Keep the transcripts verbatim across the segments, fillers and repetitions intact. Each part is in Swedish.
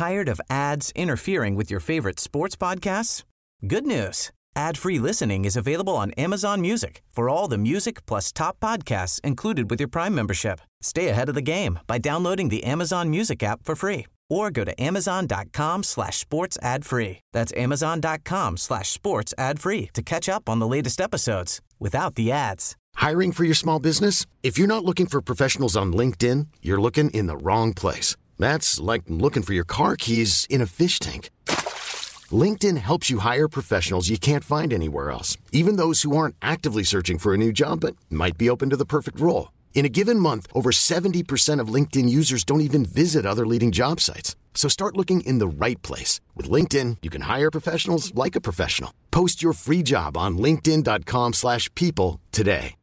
Tired of ads interfering with your favorite sports podcasts? Good news. Ad-free listening is available on Amazon Music for all the music plus top podcasts included with your Prime membership. Stay ahead of the game by downloading the Amazon Music app for free or go to amazon.com slash sports ad free. That's amazon.com slash sports ad free to catch up on the latest episodes without the ads. Hiring for your small business? If you're not looking for professionals on LinkedIn, you're looking in the wrong place. That's like looking for your car keys in a fish tank. LinkedIn helps you hire professionals you can't find anywhere else, even those who aren't actively searching for a new job but might be open to the perfect role. In a given month, over seventy percent of LinkedIn users don't even visit other leading job sites. So start looking in the right place. With LinkedIn, you can hire professionals like a professional. Post your free job on linkedin.com slash people today.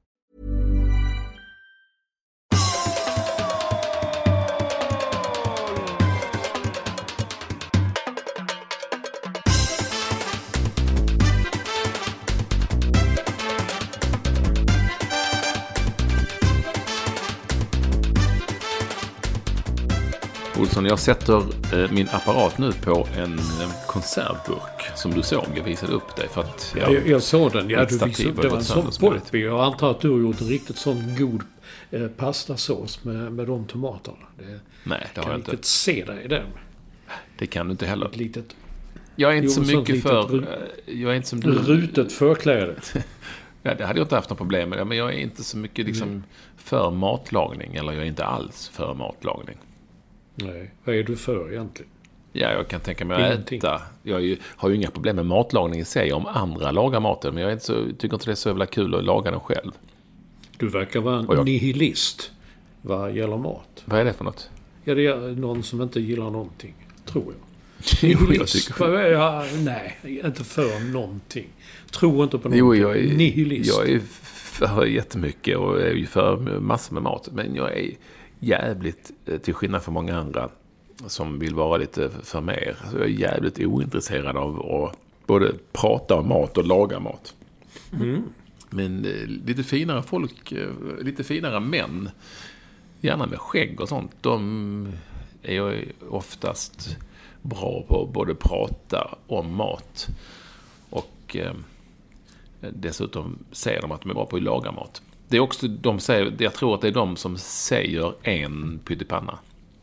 Olsson, jag sätter eh, min apparat nu på en eh, konservburk som du såg. Jag visade upp dig för att... Jag, jag, jag såg den. Ja, du visade, det var en sån polpi. Jag antar att du har gjort en riktigt sån god eh, pastasås med, med de tomaterna. Det, Nej, det har jag inte. Kan inte se dig i den. Det kan du inte heller. Ett litet... Jag är inte så mycket litet, för... ru- jag är inte som du... Rutet förkläde. Ja, det hade jag inte haft några problem med det. Men jag är inte så mycket liksom mm. för matlagning. Eller jag är inte alls för matlagning. Nej, vad är du för egentligen? Ja, jag kan tänka mig att äta. Jag ju, har ju inga problem med matlagning i sig om andra lagar maten. Men jag är inte så, tycker inte det är så jävla kul att laga den själv. Du verkar vara en jag, nihilist vad gäller mat. Vad är det för något? Ja, det är någon som inte gillar någonting, tror jag. Jo, nihilist? Jag ja, nej, inte för någonting. Tror inte på någonting. Jo, jag är, nihilist. Jag är för jättemycket och är ju för massor med mat. Men jag är... jävligt, till skillnad från många andra som vill vara lite för mer. Alltså jag är jävligt ointresserad av att både prata om mat och laga mat. Mm. Men lite finare folk, lite finare män, gärna med skägg och sånt, de är ju oftast bra på att både prata om mat och eh, dessutom säger de att de är bra på att laga mat. Det är också de säger, jag tror att det är de som säger en pyttipanna.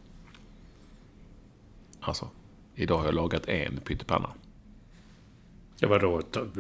Alltså, idag har jag lagat en pyttipanna. Ja, vadå?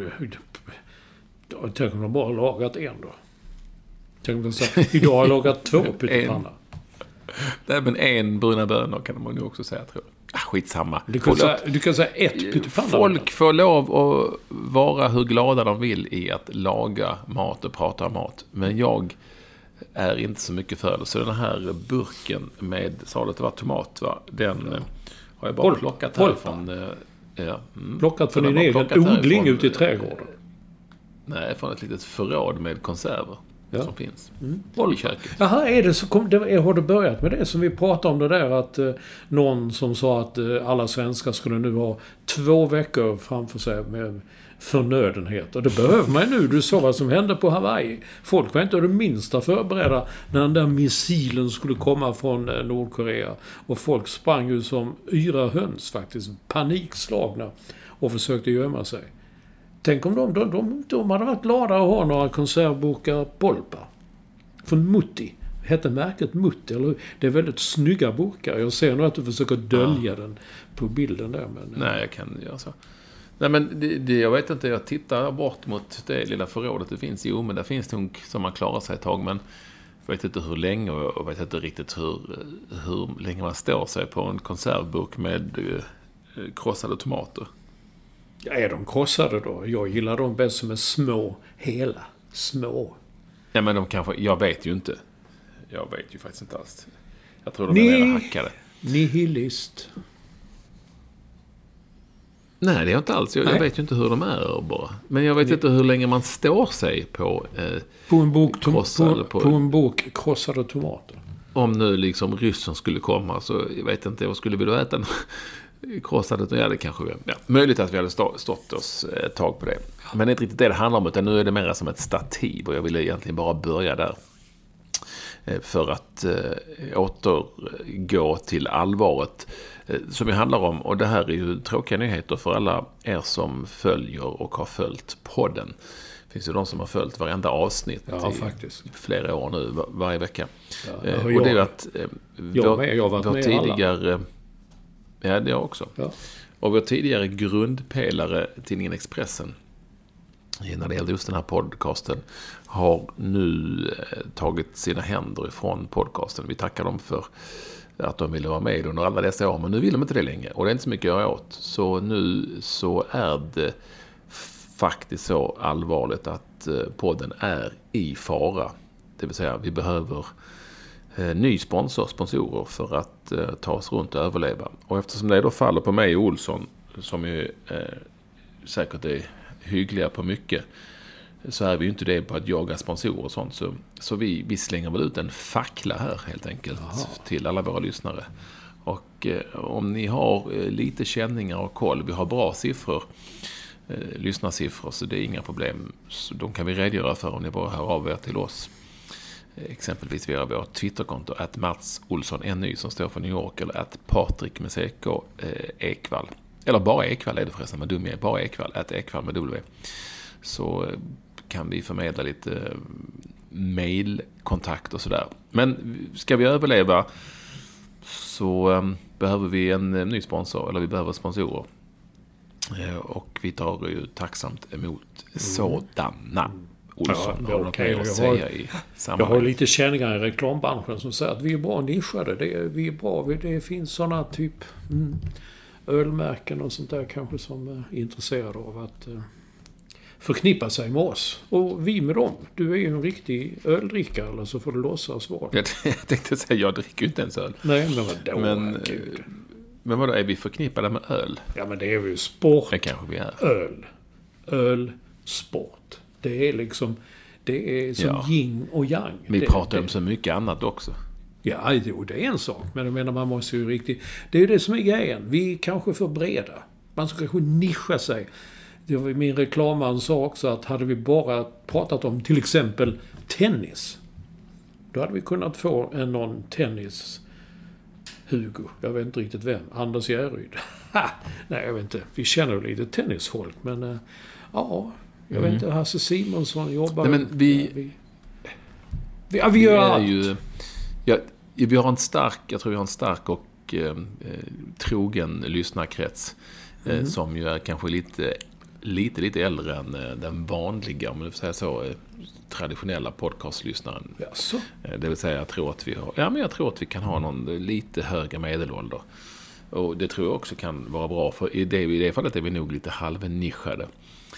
Tänk om de bara har lagat en då. Tänk om de säger, idag har jag lagat två pyttipanna. Nej, men en bruna bönor kan man ju också säga, tror jag. Ah, skitsamma. Du kan, säga, du kan säga ett pyttipanna. Folk får lov att vara hur glada de vill i att laga mat och prata om mat. Men jag är inte så mycket för det. Så den här burken med, sa det var tomat, va? Den ja. har jag bara Pol- plockat härifrån. Ja, mm. Plockat från din egen odling ute i trädgården? Nej, från ett litet förråd med konserver. Ja. Som finns mm. i köket. Jaha, är det så kom, det, har det börjat med det som vi pratade om det där att eh, någon som sa att eh, alla svenskar skulle nu ha två veckor framför sig med förnödenhet. Och det behöver man nu. Du såg vad som hände på Hawaii. Folk var inte det minsta förberedda när den där missilen skulle komma från eh, Nordkorea. Och folk sprang ju som yra höns faktiskt. Panikslagna och försökte gömma sig. Tänk om de, de, de, de hade varit glada att ha några konservburkar polpa. Från Mutti. Hette märket Mutti, eller hur? Det är väldigt snygga burkar. Jag ser nog att du försöker dölja ja. den på bilden där. Men, nej, jag kan göra så. Nej, men det, det, jag vet inte. Jag tittar bort mot det lilla förrådet det finns. Jo, men där finns det nog som man klarar sig ett tag. Men jag vet inte hur länge och jag vet inte riktigt hur, hur länge man står sig på en konservburk med eh, krossade tomater. Ja, är de krossade då? Jag gillar dem bäst som är små, hela, små. Ja, men de kanske, jag vet ju inte. Jag vet ju faktiskt inte alls. Jag tror de är Ni, hackade. Nihilist. Nej, det är inte alls. Jag, jag vet ju inte hur de är bara. Men jag vet Ni. inte hur länge man står sig på eh, på en bok krossade, på, på, på en bok krossade tomater. Om nu liksom ryssen skulle komma så jag vet inte, vad skulle vi då äta? Krossade, ja det kanske vi, ja, möjligt att vi hade stå, stått oss ett tag på det. Men det är inte riktigt det det handlar om, utan nu är det mer som ett stativ och jag ville egentligen bara börja där. för att återgå till allvaret som det handlar om. Och det här är ju tråkiga nyheter för alla er som följer och har följt podden. Det finns ju de som har följt varenda avsnitt ja, i faktiskt. flera år nu, var, varje vecka. Ja, eh, och jag, det är att eh, jag, med, jag har varit vår med tidigare... alla. Ja, det har också. Ja. Och vår tidigare grundpelare, tidningen Expressen, när det gäller just den här podcasten, har nu eh, tagit sina händer ifrån podcasten. Vi tackar dem för att de ville vara med under alla dessa år, men nu vill de inte det längre. Och det är inte så mycket att göra åt. Så nu så är det faktiskt så allvarligt att podden är i fara. Det vill säga vi behöver eh, ny sponsor, sponsorer för att eh, ta oss runt och överleva. Och eftersom det då faller på mig och Olsson, som ju eh, säkert är hyggliga på mycket, så är vi ju inte det på att jaga sponsorer och sånt. Så, så vi, vi slänger väl ut en fackla här helt enkelt. Aha. Till alla våra lyssnare. Och eh, om ni har eh, lite känningar och koll, vi har bra siffror, eh, lyssnarsiffror, så det är inga problem. Så de kan vi redogöra för om ni bara hör av er till oss. Eh, exempelvis via vårt Twitterkonto att Mats Olsson N Y som står för New York, eller att Patrik med C K eh, Ekvall. Eller bara Ekvall är det förresten, men dum är bara Ekvall, att Ekvall med W. Så eh, kan vi förmedla lite eh, mailkontakt och sådär. Men ska vi överleva så eh, behöver vi en eh, ny sponsor, eller vi behöver sponsorer. Eh, och vi tar ju tacksamt emot mm. sådana. Olsson, ja, har okay. något att jag, har, säga i jag har lite känningar i reklambranschen som säger att vi är bra nischade. Det är, vi är bra. Det finns sådana typ mm, ölmärken och sånt där kanske som är intresserade av att eh, förknippa sig med oss. Och vi med dem. Du är ju en riktig öldrickare, eller så får du låtsas vara. Jag, jag tänkte säga, jag dricker ju inte ens öl. Nej, men vadå? Men, men vadå, är vi förknippade med öl? Ja, men det är ju sport. Det kanske vi är. Öl. Öl, sport. Det är liksom, det är som ja. yin och yang. Vi det, pratar det, om så mycket annat också. Ja, jo, det är en sak. Men jag menar, man måste ju riktigt... Det är ju det som är grejen. Vi är kanske för breda. Man ska kanske nischa sig. Det var min reklamman sa också att hade vi bara pratat om till exempel tennis, då hade vi kunnat få en någon tennis Hugo. Jag vet inte riktigt vem. Anders Järryd. Nej, jag vet inte. Vi känner lite tennisfolk, men äh, ja, jag mm. vet inte. Hasse Simonsson jobbar... Nej, men vi... Ja, vi, vi, ja, vi gör är allt. Ju, ja, vi har en stark, jag tror vi har en stark och eh, trogen lyssnarkrets mm. eh, som ju är kanske lite... lite, lite äldre än den vanliga, om man får säga så, traditionella podcastlyssnaren. Jaså? Det vill säga, jag tror att vi har, ja, men jag tror att vi kan ha någon lite högre medelålder. Och det tror jag också kan vara bra, för i det, i det fallet är vi nog lite halvnischade.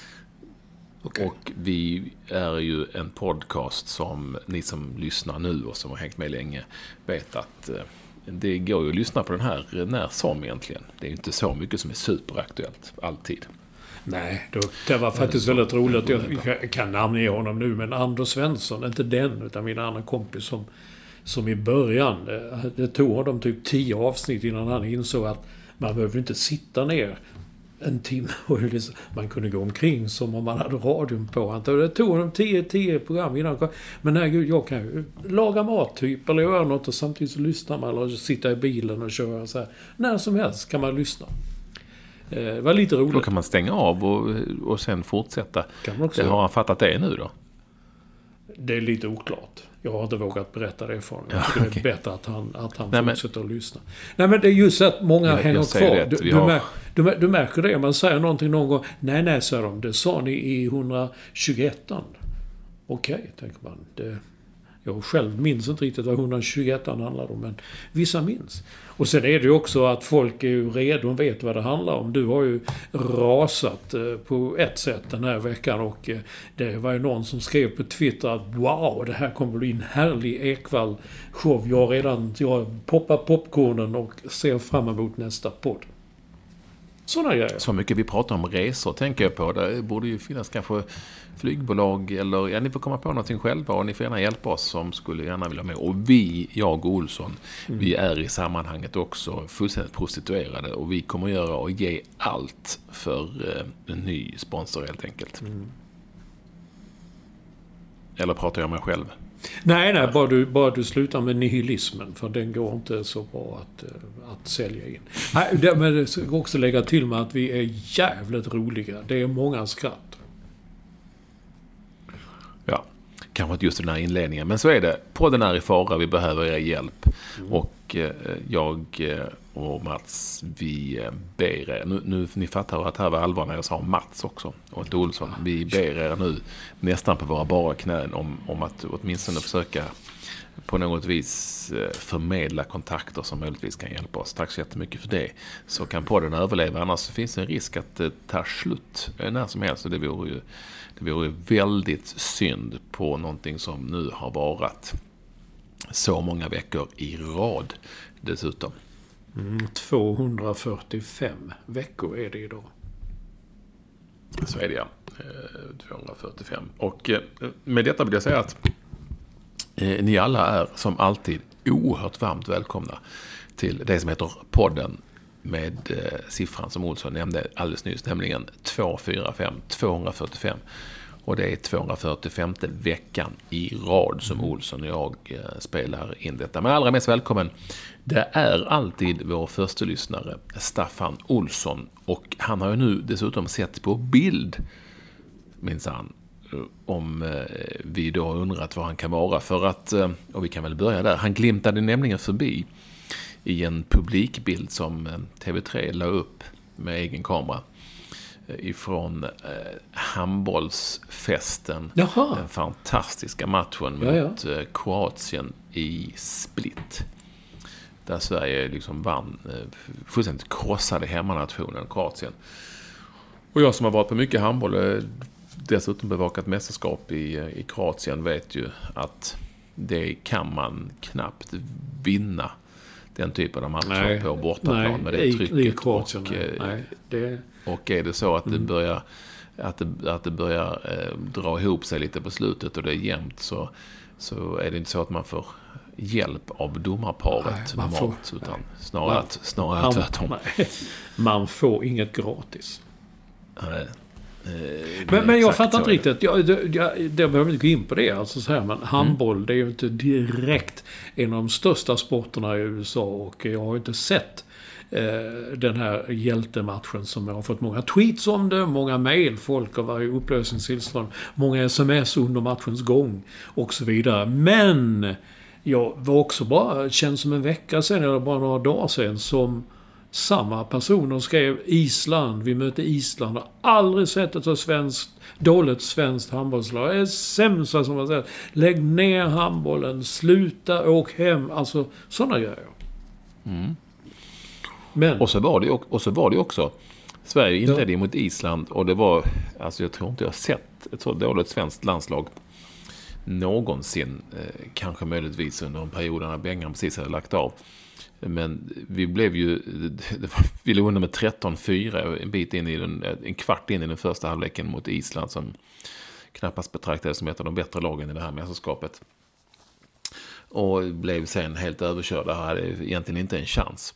Okay. Och vi är ju en podcast som ni som lyssnar nu och som har hängt med länge vet att det går ju att lyssna på den här när som egentligen. Det är ju inte så mycket som är superaktuellt, alltid. Nej, då, det var faktiskt väldigt roligt. Jag kan namnge honom nu, men Anders Svensson, inte den, utan min annan kompis som, som i början, det, det tog honom typ tio avsnitt innan han insåg att man behöver inte sitta ner en timme och man kunde gå omkring som om man hade radion på. Det tog honom tio, tio program innan. Men nej, gud, jag kan ju laga mat typ, eller göra något och samtidigt så lyssnar man, eller sitta i bilen och köra så här. När som helst kan man lyssna. Det var lite roligt. Då kan man stänga av och, och sen fortsätta. Kan man också. Det har han fattat det nu då? Det är lite oklart. Jag har inte vågat berätta det för honom. Jag ja, tycker okay. det är bättre att han, att han Nej, fortsätter att lyssna. Nej, men det är just att många jag, hänger jag kvar. Det, du, du, har... mär, du, du märker det. Man säger någonting någon gång. Nej, nej, säger de. Det sa ni i etthundratjugoett. Okej, okay, tänker man. Det, jag själv minns inte riktigt vad etthundratjugoett handlar om, men vissa minns. Och sen är det ju också att folk är ju redo och vet vad det handlar om. Du har ju rasat på ett sätt den här veckan, och det var ju någon som skrev på Twitter att wow, det här kommer bli en härlig Ekvall-show. Jag har redan jag poppar popcornen och ser fram emot nästa podd. Sådana grejer. Så mycket vi pratar om resor tänker jag på. Det borde ju finnas kanske flygbolag eller ja, ni får komma på någonting själva och ni får gärna hjälpa oss som skulle gärna vilja med. Och vi, jag och Olsson, mm. vi är i sammanhanget också fullständigt prostituerade och vi kommer göra och ge allt för eh, en ny sponsor helt enkelt. Mm. Eller pratar jag med mig själv? Nej, nej, bara du, bara du slutar med nihilismen, för den går inte så bra att, att sälja in. Nej, det, men det ska också lägga till med att vi är jävligt roliga. Det är många skratt. Ja, kanske inte just den här inledningen, men så är det. Podden är i fara, vi behöver er hjälp. Mm. Och eh, jag och Mats, vi ber er, nu, nu ni fattar att här var allvar när jag sa Mats också, och inte Olsson. Vi ber er nu nästan på våra bara knän om, om att åtminstone försöka på något vis förmedla kontakter som möjligtvis kan hjälpa oss. Tack så jättemycket för det. Så kan podden överleva, annars så finns det en risk att det tar slut när som helst, och det vore ju det vore väldigt synd på någonting som nu har varit så många veckor i rad dessutom. Mm, tvåhundrafyrtiofem veckor är det idag. Så är det, ja. tvåhundrafyrtiofem. Och med detta vill jag säga att eh, ni alla är som alltid oerhört varmt välkomna till det som heter podden med eh, siffran som Olsson nämnde alldeles nyss, nämligen tvåhundrafyrtiofem, tvåhundrafyrtiofem. Och det är tvåhundrafyrtiofemte veckan i rad som Olsson och jag eh, spelar in detta. Men allra mest välkommen, det är alltid vår första lyssnare, Staffan Olsson. Och han har ju nu dessutom sett på bild, minsann, om eh, vi då undrat vad han kan vara. För att, eh, och vi kan väl börja där, han glimtade nämligen förbi i en publikbild som T V tre la upp med egen kamera ifrån eh, handbollsfesten. Jaha. Den fantastiska matchen ja, ja. mot eh, Kroatien i Split. Där Sverige liksom vann, eh, fullständigt krossade hemmanationen Kroatien. Och jag som har varit på mycket handboll, eh, dessutom bevakat mästerskap i, i Kroatien, vet ju att det kan man knappt vinna, den typen av matcher nej, på bortaplan nej, med det trycket. I, i Kroatien, och, nej, nej, det... och är det så att det börjar, att det, att det börjar eh, dra ihop sig lite på slutet och det är jämnt, så, så är det inte så att man får hjälp av domarparet nej, man normalt, får, utan snarare, man, att, snarare man, tvärtom. Nej, man får inget gratis. Nej. Men, men jag fattar inte riktigt. Jag, jag, jag, jag behöver inte gå in på det. Alltså så här, men handboll, mm. det är ju inte direkt en av de största sporterna i U S A. Och jag har inte sett eh, den här hjältematchen som jag har fått många tweets om det. Många mejl. Folk har varit i upplösningstillstånd. Många sms under matchens gång. Och så vidare. Men jag var också bara, känns som en vecka sedan eller bara några dagar sedan, som samma personer skrev Island, vi möter Island, har aldrig sett ett så svenskt, dåligt svenskt handbollslag. Det är sämsta som man sett. Lägg ner handbollen, sluta, åk hem. Alltså, sådana grejer. Mm. Men, och, så var det, och så var det också. Sverige inledde ja. mot Island, och det var, alltså jag tror inte jag har sett ett så dåligt svenskt landslag någonsin. Eh, kanske möjligtvis under en period när Bengan precis hade lagt av. Men vi blev ju, vi låg under med tretton fyra en bit in i den, en kvart in i den första halvleken mot Island, som knappast betraktades som ett av de bättre lagen i det här mästerskapet. Och blev sen helt överkörda, hade egentligen inte en chans.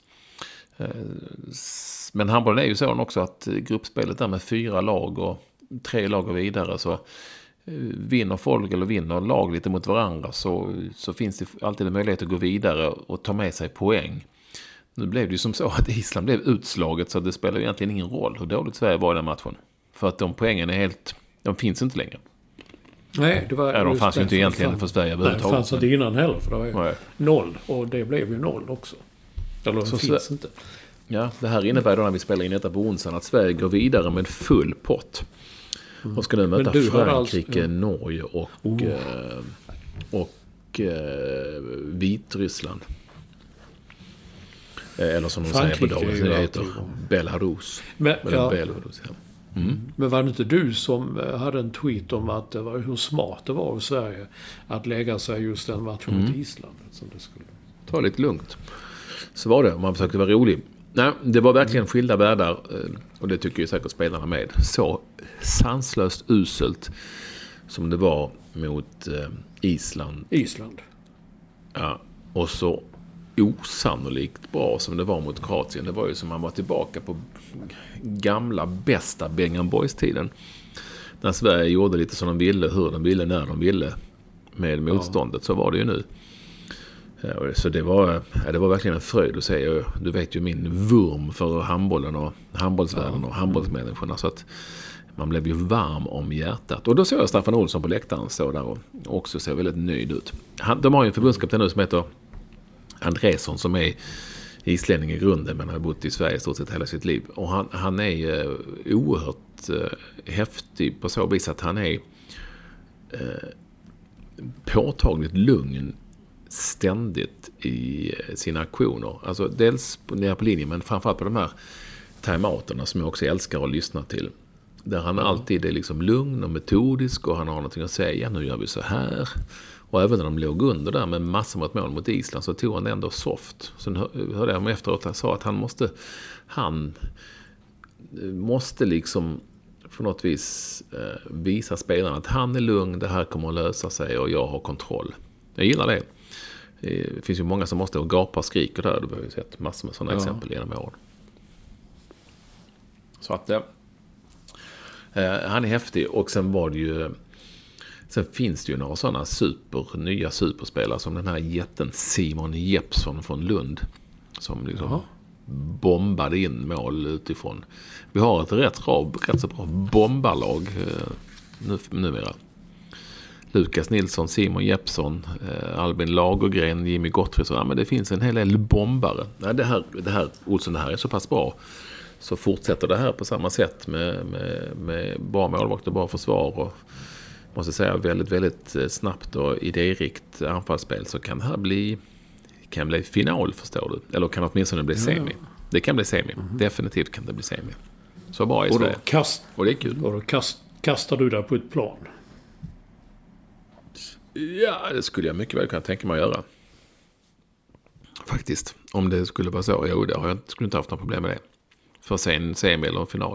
Men handbollen är ju så också att gruppspelet där med fyra lag och tre lag och vidare, så vinner folk eller vinner lag lite mot varandra, så, så finns det alltid en möjlighet att gå vidare och ta med sig poäng. Nu blev det ju som så att Island blev utslaget, så det spelar egentligen ingen roll hur dåligt Sverige var i den matchen. För att de poängen är helt, de finns inte längre. Nej, det var ja, de fanns ju inte egentligen för Sverige överhuvudtaget. Nej, det fanns inte innan heller, för det var ju nej. noll, och det blev ju noll också. Eller så det finns så, inte. Ja, det här innebär då när vi spelar in detta på onsdagen att Sverige går vidare med full pott. Mm. Och ska nu möta Frankrike, alltså, ja. Norge och, oh. eh, och eh, Vitryssland. Eh, eller som de Frankrike säger på dagen, det heter Belarus. Men, ja. Belarus ja. mm. Men var det inte du som hade en tweet om att det var, hur smart det var i Sverige att lägga sig just den matchen mot mm. Island? Som det skulle. Ta lite lugnt. Så var det, om man försökte vara rolig. Nej, det var verkligen skilda världar, och det tycker ju säkert spelarna med. Så sanslöst uselt som det var mot eh, Island. Island. Ja, och så osannolikt bra som det var mot Kroatien. Det var ju som man var tillbaka på gamla bästa Bengan Boys-tiden. När Sverige gjorde lite som de ville, hur de ville, när de ville. med motståndet. Ja. Så var det ju nu. Så det var, det var verkligen en fröjd att säga. Du vet ju min vurm för handbollen och handbollsvärlden och handbollsmänniskorna, så att man blev ju varm om hjärtat. Och då såg jag Staffan Olsson på läktaren stå där och också ser väldigt nöjd ut. Han, de har ju en förbundskapten nu som heter Andresson, som är islänning i grunden men har bott i Sverige i stort sett hela sitt liv. Och han, han är uh, oerhört uh, häftig på så vis att han är uh, påtagligt lugn ständigt i sina aktioner. Alltså dels på, nere på linjen, men framförallt på de här timeouterna som jag också älskar att lyssna till. Där han mm. alltid är liksom lugn och metodisk och han har någonting att säga. Nu gör vi så här. Och även när de låg under där med massor med mål mot Island så tog han ändå soft. Sen hörde jag efteråt han sa att han måste han måste liksom på något vis eh, visa spelarna att han är lugn, det här kommer att lösa sig och jag har kontroll. Jag gillar det. Det finns ju många som måste gapa och skrika där. Du har ju sett massor med sådana ja. exempel genom åren. Så att eh, han är häftig. Och sen var det ju sen finns det ju några sådana super, nya superspelare som den här jätten Simon Jeppsson från Lund som liksom Jaha. bombade in mål utifrån. Vi har ett rätt, bra, rätt så bra bombarlag eh, nu, numera. Lukas Nilsson, Simon Jeppsson, eh, Albin Lagergren, Jimmy Gottfridsson. Ja, men det finns en hel del bombare. Nej, det här, det här, Olsson, det här är så pass bra. Så fortsätter det här på samma sätt med, med, med bra målvakt och bra försvar och måste säga väldigt, väldigt snabbt och idérikt anfallsspel, så kan det här bli kan bli final, förstår du. Eller kan åtminstone bli semi. Ja. Det kan bli semi. Mm-hmm. Definitivt kan det bli semi. Så bra i Sverige. Kast, och det är kul. Och då kast, kastar du där på ett plan? Ja, det skulle jag mycket väl kunna tänka mig att göra. Faktiskt. Om det skulle vara så. Jo, det har jag skulle inte haft några problem med det. För sen semi eller en final.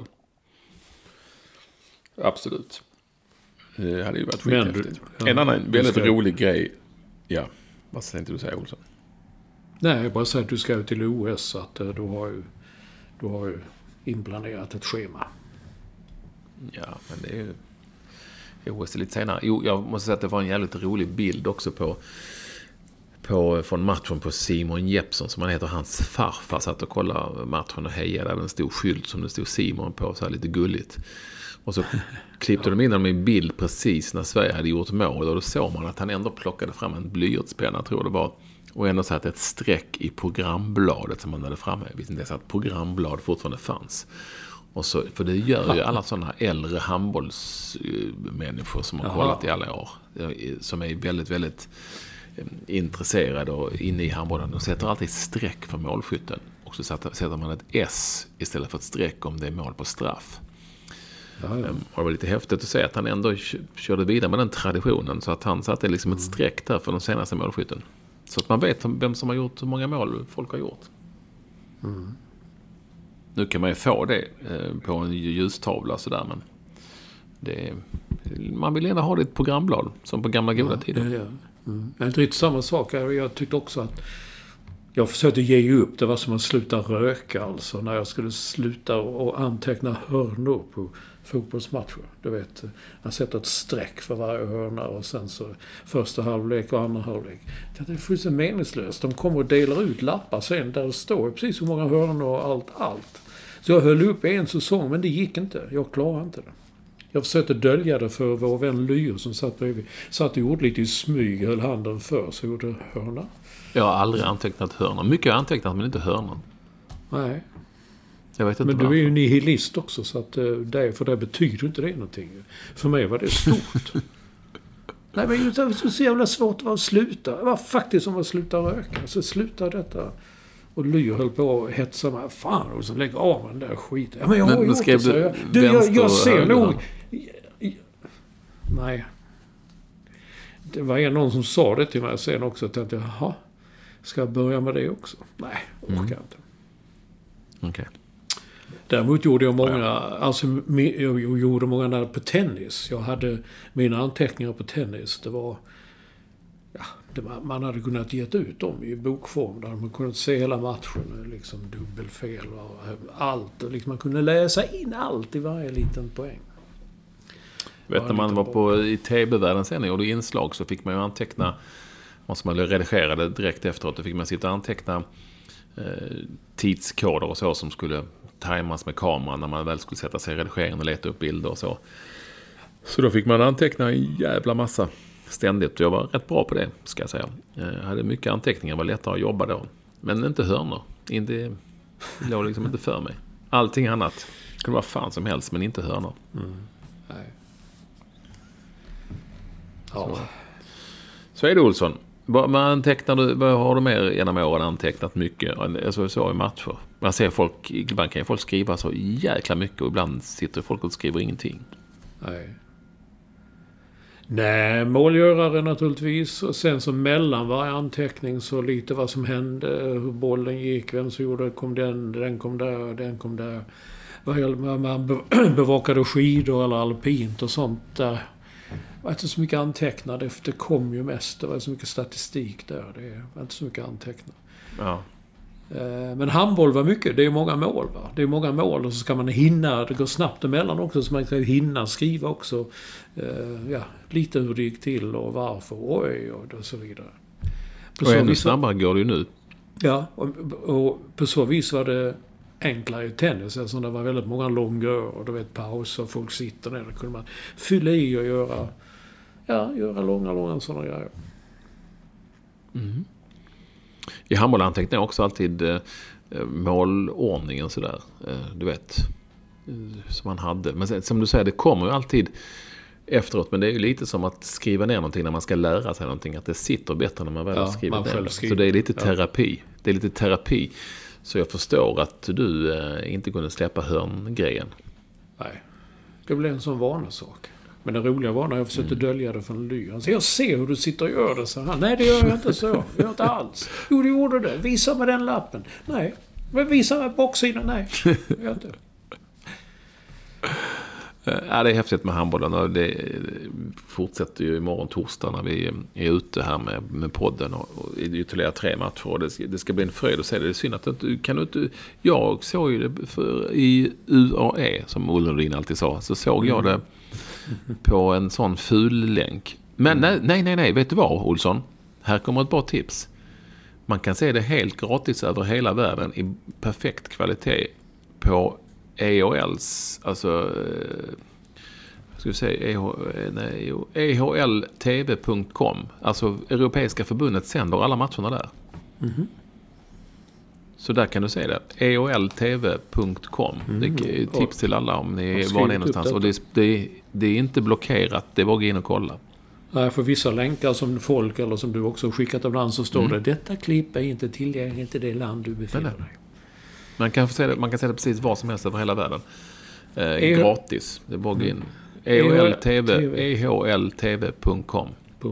Absolut. Det hade ju varit skithäftigt. Ja, en annan väldigt ska... rolig grej. Ja, vad tänkte du säga, Olsson? Nej, jag bara säger att du ska ut till O S, så att du har ju, du har ju inplanerat ett schema. Ja, men det är ju O S lite senare. Jo, jag måste säga att det var en jävligt rolig bild också på, på från matchen på Simon Jeppsson, som han heter. Hans farfar satt och kollade matchen och hejade. En stor skylt som det stod Simon på, så här lite gulligt. Och så klippte de in dem i bild precis när Sverige hade gjort mål. Och då såg man att han ändå plockade fram en blyertspenna, tror det var. Och ändå satt ett streck i programbladet som man hade framme. Jag visste inte ens att programblad fortfarande fanns. Och så, för det gör ju alla sådana äldre handbollsmänniskor som har kollat i alla år. Som är väldigt, väldigt intresserade och inne i handbollen. De sätter alltid streck för målskytten. Och så sätter man ett S istället för ett streck om det är mål på straff. Ja, ja. Och det var lite häftigt att se att han ändå körde vidare med den traditionen, så att han satte liksom ett streck där för de senaste målskytten. Så att man vet vem som har gjort hur många mål folk har gjort. Mm. Nu kan man ju få det eh, på en ljustavla sådär, men det, man vill gärna ha det i ett programblad som på gamla goda ja, tider. Ja, ja. Mm. Det är inte riktigt samma sak. Jag tyckte också att jag försökte ge upp. Det var som att sluta röka, alltså, när jag skulle sluta och anteckna hörnor på fotbollsmatcher. Du vet, jag sätter ett streck för varje hörna och sen så första halvlek och andra halvlek. Det är fullständigt meningslöst. De kommer och delar ut lappar sen där det står precis hur många hörnor och allt, allt. Så jag höll upp en säsong, men det gick inte. Jag klarade inte det. Jag försökte dölja det för vår vän Lyr som satt bredvid. Satt och gjorde lite i smyg, höll handen för, så gjorde hörna. Jag har aldrig antecknat hörna. Mycket har antecknat, men inte hörnan. Nej. Jag vet inte. Men du är ju nihilist också, så att det, för det betyder inte det någonting. För mig var det stort. Nej, men det var så jävla svårt att sluta. Det var faktiskt som att sluta röka. Så sluta detta. Och Lyr höll på att hetsa mig. Fan, och så lägg av den där skiten. Ja, men jag har men, gjort det, så jag, du, jag, jag ser nog... Nej. Det var en någon som sa det till mig sen också. Jag tänkte, jaha, ska jag börja med det också? Nej, orkar mm. inte. Okej. Okay. Däremot gjorde jag många, ja. alltså jag gjorde många där på tennis. Jag hade mina anteckningar på tennis. Det var, ja, det var, man hade kunnat ge ut dem i bokform. Där man kunde se hela matchen, liksom dubbelfel och allt. Och liksom man kunde läsa in allt i varje liten poäng. Vet Ja, när man lite var bra. på i T V-världen sen och gjorde inslag så fick man ju anteckna, man som man redigerade direkt efteråt, då fick man sitta och anteckna eh, tidskoder och så som skulle tajmas med kameran när man väl skulle sätta sig i redigeringen och leta upp bilder och så. Så då fick man anteckna en jävla massa ständigt. Jag var rätt bra på det, ska jag säga. Jag hade mycket anteckningar, var lättare att jobba då. Men inte hörnor. Inte, det låg liksom inte för mig. Allting annat kunde vara fan som helst, men inte hörnor. Mm. Nej. Ja. Så. Så är det, Olsson. Vad, man antecknar du, vad har du mer genom åren antecknat mycket? Alltså så i matcher. Man ser folk, ibland kan folk skriva så jäkla mycket och ibland sitter folk och skriver ingenting. Nej. Nej, målgörare naturligtvis. Och sen så mellan varje anteckning så lite vad som hände, hur bollen gick, vem som gjorde, kom den, den kom där, den kom där. Vad man bevakade skidor eller alpint och sånt där. Det var inte så mycket antecknat, det kom ju mest. Det var så mycket statistik där, det var inte så mycket antecknat. Ja. Men handboll var mycket, det är många mål va. Det är många mål och så ska man hinna, det går snabbt emellan också så man ska hinna skriva också. Ja, lite hur det gick till och varför, oj och så vidare. På och ännu vis, snabbare går det ju nu. Ja, och, och på så vis var det enklare i tennis. Alltså det var väldigt många långa och du vet pauser och folk sitter ner. Då kunde man fylla i och göra, ja, göra långa, långa sådana grejer. Mm. I handboll antecknar jag också alltid eh, målordningen sådär. Eh, du vet. Eh, som man hade. Men sen, som du säger, det kommer ju alltid efteråt. Men det är ju lite som att skriva ner någonting när man ska lära sig någonting. Att det sitter bättre när man väl ja, skriver man ner det. skriver. Så det är lite terapi. Ja. Det är lite terapi. Så jag förstår att du eh, inte kunde släppa hörngrejen. Nej. Det blev en sån vanesak. Men det roliga var när jag försökte mm. dölja det från Ly. Alltså, jag ser hur du sitter och gör det så här. Nej, det gör jag inte så. Jag gör inte alls. Jo, du gjorde det. Visa med den lappen. Nej. Men visa med baksidan. Nej. Jag gör inte. Ja, det är häftigt med handbollen och det fortsätter ju imorgon torsdag när vi är ute här med, med podden och, och ytterligare tre matcher och det ska, det ska bli en fröjd att se det. Det är synd att du kan du inte, jag såg ju det för, i U A E som Olle Nordin alltid sa, så såg mm. jag det på en sån ful länk. Men mm. nej, nej, nej, vet du vad, Olsson? Här kommer ett bra tips. Man kan se det helt gratis över hela världen i perfekt kvalitet på E H L:s, alltså ska vi säga E H L T V punkt com, alltså Europeiska förbundet sänder alla matcherna där. Mm-hmm. Så där kan du se det. E H L T V punkt com. Mm. Det är tips till alla om ni var ni någonstans. Och det, det, det är inte blockerat. Det är bara att gå in och kolla. Nej, för vissa länkar som folk eller som du också skickat ibland så står mm. det detta klipp är inte tillgängligt i det land du befinner dig. Man kan, se det, man kan se det precis vad som helst över hela världen. Eh, e- gratis. Det är bara att gå in. E H L T V, E H L T V punkt com.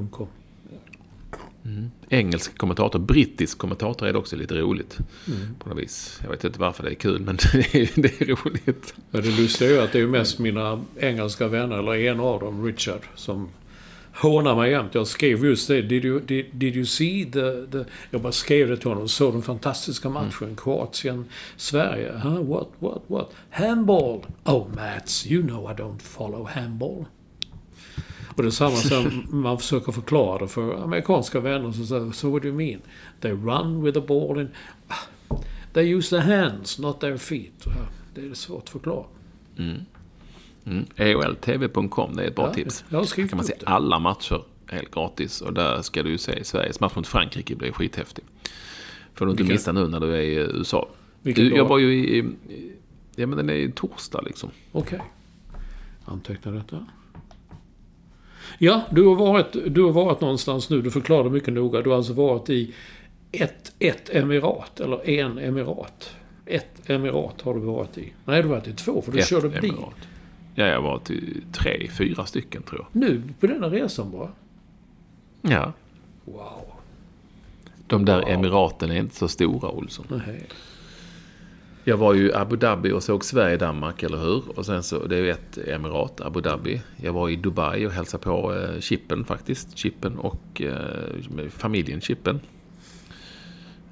Mm. Engelsk kommentator, brittisk kommentator är det också lite roligt. Mm. På något vis. Jag vet inte varför det är kul, men det är, det är roligt. Ja, det lustiga är ju att det är mest mina engelska vänner, eller en av dem, Richard, som hånar mig jämt. Jag skrev just det. Did you, did, did you see the, the... Jag bara skrev det till honom. Så den fantastiska matchen. Mm. Kroatien, Sverige. Huh? What, what, what? Handball. Oh, Mats, you know I don't follow handball. Och det är samma som man försöker förklara det för amerikanska vänner. Så säger, so what do you mean? They run with the ball in... They use their hands, not their feet. Det är svårt att förklara. Mm. Mm. E H L T V punkt com, det är ett bra ja, tips. Där kan man se alla matcher helt gratis. Och där ska du ju se Sveriges match mot Frankrike blir skithäftig. Får du inte Vilken? missa nu när du är i U S A. Du, jag var ju i, i... Ja, men den är i torsdag liksom. Okej. Okay. Anteckna detta. Ja, du har, varit, du har varit någonstans nu. Du förklarade mycket noga. Du har alltså varit i ett, ett emirat. Eller en emirat. Ett emirat har du varit i. Nej, du har varit i två för du ett körde bil. Emirat. Ja, jag var till tre, fyra stycken tror jag. Nu, på denna resan bara? Ja. Wow. De där wow. emiraten är inte så stora, Olsson. Nej. Jag var ju i Abu Dhabi och såg Sverige-Danmark, eller hur? Och sen så, det är ju ett emirat, Abu Dhabi. Jag var i Dubai och hälsade på eh, Chippen faktiskt. Chippen och eh, familjen Chippen.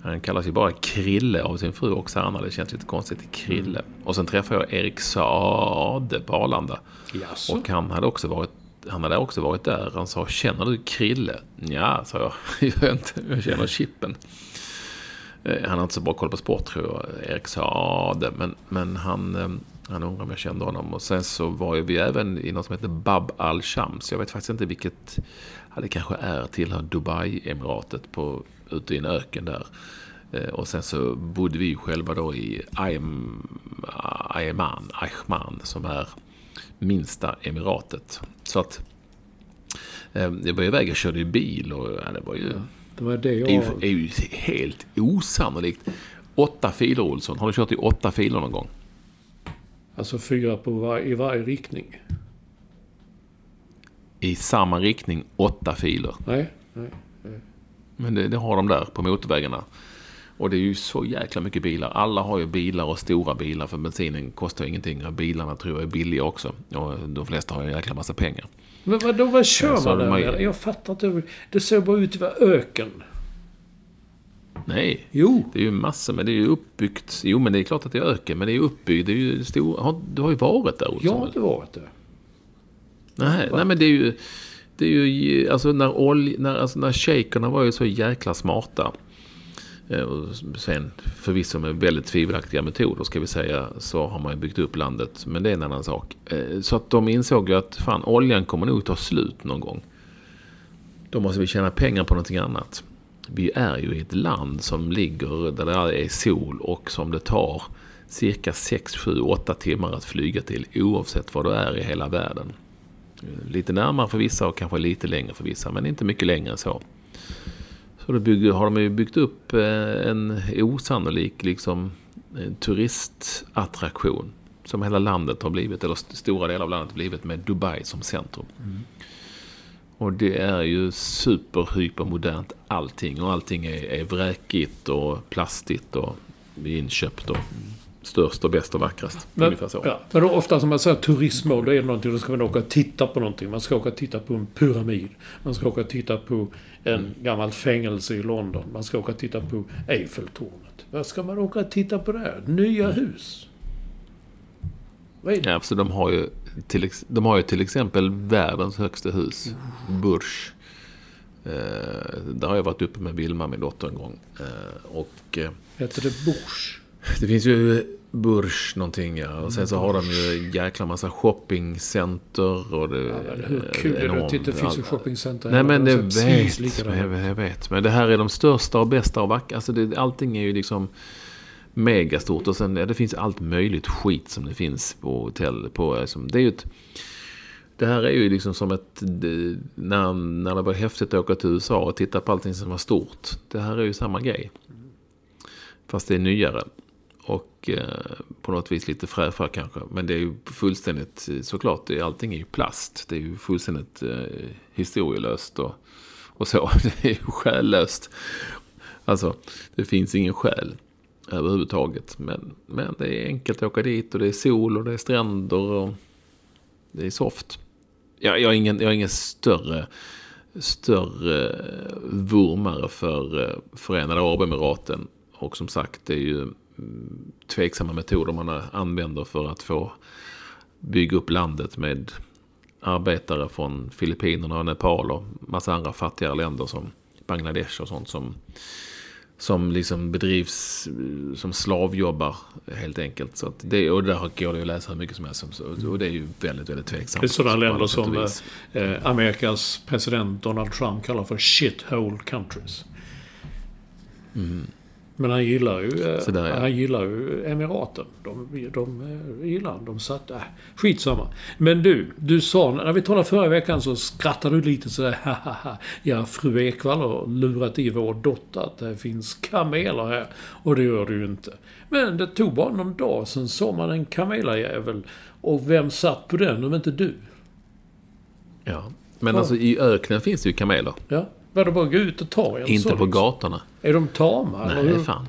Han kallas ju bara Krille av sin fru Oksana. Det känns lite konstigt, Krille. Mm. Och sen träffade jag Erik Saade på Arlanda. Jaså. Och han hade också varit Han hade också varit där. Han sa, känner du Krille? Ja, sa jag. Jag, inte, jag känner Chippen. Han har inte så bra koll på sport, tror jag. Erik Saade. Men, men han, han undrar om jag kände honom. Och sen så var vi även i något som heter Bab al-Shams. Jag vet faktiskt inte vilket... Det kanske är tillhör Dubai-emiratet på, ute i en öken där. Och sen så bodde vi själva då i Ayman, Ayman som är minsta emiratet. Så att eh, jag var iväg och körde i bil och ja, det var ju, ja, det var det jag... är, ju, är ju helt osannolikt. Åtta filer, Olsson. Har du kört i åtta filer någon gång? Alltså fyra på var, i varje riktning? I samma riktning, åtta filer. Nej, nej, nej. Men det, det har de där på motorvägarna. Och det är ju så jäkla mycket bilar. Alla har ju bilar och stora bilar, för bensinen kostar ingenting. Och bilarna tror jag är billiga också. Och de flesta har ju en jäkla massa pengar. Men vadå, vad kör så man där? man... Jag fattar inte. Det ser bara ut att vara öken. Nej, jo. Det är ju massor, men det är ju uppbyggt. Jo, men det är klart att det är öken, men det är ju uppbyggt. Det är ju stor... Du har ju varit där, Olsson. Jag har inte varit där. Nej, nej, men det är ju... Det är ju alltså när, olj, när, alltså när shakerna var ju så jäkla smarta. Och sen förvisso med väldigt tvivelaktiga metoder, ska vi säga, så har man byggt upp landet. Men det är en annan sak. Så att de insåg ju att fan, oljan kommer nog ta slut någon gång. Då måste vi tjäna pengar på någonting annat. Vi är ju i ett land som ligger där det är sol och som det tar cirka sex, sju, åtta timmar att flyga till, oavsett var du är i hela världen. Lite närmare för vissa och kanske lite längre för vissa, men inte mycket längre än så. Så då bygger, har de ju byggt upp en osannolik liksom, en turistattraktion som hela landet har blivit, eller stora delar av landet har blivit, med Dubai som centrum. Mm. Och det är ju superhypermodernt allting, och allting är, är vräkigt och plastigt och inköpt och störst och bäst och vackrast. Men, ungefär så. Ja, men då, ofta som man säger turistmål, då är det någonting, då ska man åka och titta på någonting. Man ska åka och titta på en pyramid. Man ska åka och titta på en mm. gammal fängelse i London. Man ska åka och titta på Eiffeltornet. Vad ska man åka och titta på där? Nya mm. hus. Vad är det? Ja, så de har ju till, de har ju till exempel världens högsta hus. Mm. Burj. Eh, där har jag varit uppe med Vilma, min dotter, en gång. Eh, och... Eh, Heter det Burj? Det finns ju Burj någonting, ja. Och sen så har de ju en jäkla massa shoppingcenter och det, ja, hur kul är det? Titta, det finns ju shoppingcenter. Nej, men det vet, jag, jag vet. Men det här är de största och bästa och vackra. Alltså det, allting är ju liksom megastort. Och sen, ja, det finns allt möjligt skit som det finns på hotell. På, liksom, det är ju ett, det här är ju liksom som ett... Det, när, när det var häftigt att åka till U S A och titta på allting som var stort. Det här är ju samma grej. Fast det är nyare. Och eh, på något vis lite fräfare kanske. Men det är ju fullständigt, såklart, det är, allting är ju plast. Det är ju fullständigt eh, historielöst och, och så. Det är ju själlöst. Alltså, det finns ingen själ överhuvudtaget. Men, men det är enkelt att åka dit och det är sol och det är stränder och det är soft. Jag, jag, är, ingen, jag är ingen större... större vurmare för Förenade Arabemiraten. Och som sagt, det är ju tveksamma metoder man använder för att få bygga upp landet med arbetare från Filippinerna och Nepal och massa andra fattigare länder som Bangladesh och sånt som, som liksom bedrivs som slavjobbar helt enkelt. Så att det, och där går det att läsa hur mycket som helst. Och det är ju väldigt, väldigt tveksamt. Det är sådana länder som eh, Amerikas president Donald Trump kallar för shithole countries. Mm. Men han gillar ju, där, ja. han gillar ju Emiraten. De, de, de gillar de satt äh, skitsamma. Men du, du sa, när vi talade förra veckan så skrattade du lite så här, haha, ja, fru Ekvall har lurat i vår dotter att det finns kameler här. Och det gör det ju inte. Men det tog bara någon dag, sen såg man en kamelerjävel. Och vem satt på den om inte du? Ja, men ja. alltså i öknen finns det ju kameler. Ja. Var det bara att gå ut och ta en? Inte så, på liksom? gatorna. Är de tama? Nej, eller hur? fan.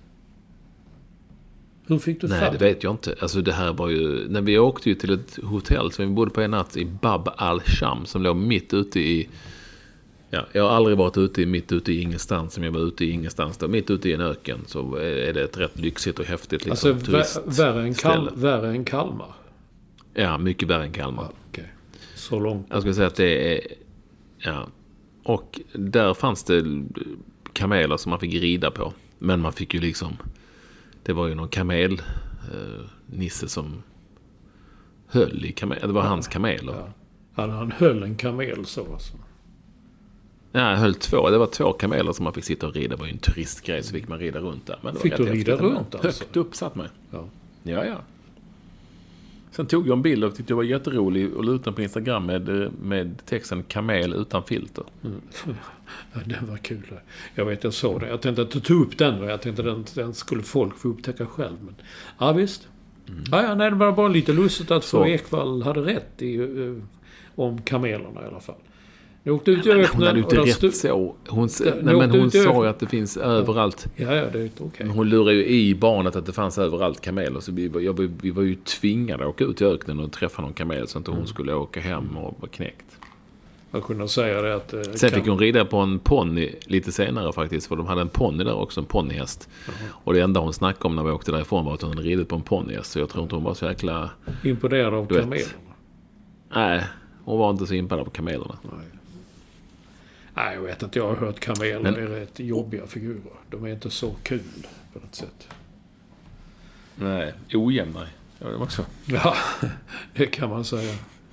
Hur fick du Nej, fatt? det vet jag inte. Alltså det här var ju... När vi åkte ju till ett hotell som vi bodde på en natt i Bab al-Sham som låg mitt ute i Ja, jag har aldrig varit ute i, mitt ute i ingenstans som jag var ute i ingenstans. Då. Mitt ute i en öken så är det ett rätt lyxigt och häftigt liksom, alltså, vä- värre, än Kal- värre än Kalmar? Ja, mycket värre än Kalmar. Ja, okay. Så långt. Jag skulle säga att det är... Ja. Och där fanns det kameler som man fick rida på. Men man fick ju liksom... Det var ju någon kamel... Eh, nisse som höll i kamel. Det var ja, hans kameler. Ja. Han, han höll en kamel så alltså. Ja, jag höll två. Det var två kameler som man fick sitta och rida. Det var ju en turistgrej så fick man rida runt där. Men det fick var du rida runt alltså? Högt upp satt man. Ja. Ja, ja. Sen tog jag en bild och tyckte det var jätterolig och la ut den på Instagram med, med texten kamel utan filter. Mm. Ja, det var kul. Jag vet, jag såg det. Jag tänkte att du tog upp den. Jag tänkte att den, den skulle folk få upptäcka själv. Men, ja, visst. Mm. Ja, ja, nej, det var bara lite lustigt att fru Ekvall hade rätt i, uh, om kamelerna i alla fall. Jag åkte ut i öknen. Hon hade ju inte rätt stod, så. Hon, där, nej, men hon sa ju att det finns överallt. Ja, ja, det är okej. Okay. Hon lurar ju i barnet att det fanns överallt kameler. Så vi, jag, vi var ju tvingade att åka ut i öknen och träffa någon kamel så att mm. hon skulle åka hem och vara knäckt. Jag kunde säga det att... Eh, Sen fick hon rida på en ponny lite senare faktiskt. För de hade en ponny där också, en ponnyhäst. Uh-huh. Och det enda hon snackade om när vi åkte därifrån var att hon hade ridit på en ponnyhäst. Så jag tror inte hon var så jäkla... Imponerad av kamelerna? Nej, hon var inte så imponerad på kamelerna. Nej. Nej, jag vet inte. Jag har hört kameler men, är rätt jobbiga figurer. De är inte så kul på något sätt. Nej, ojämna. Ja, det också. Ja, det kan man säga.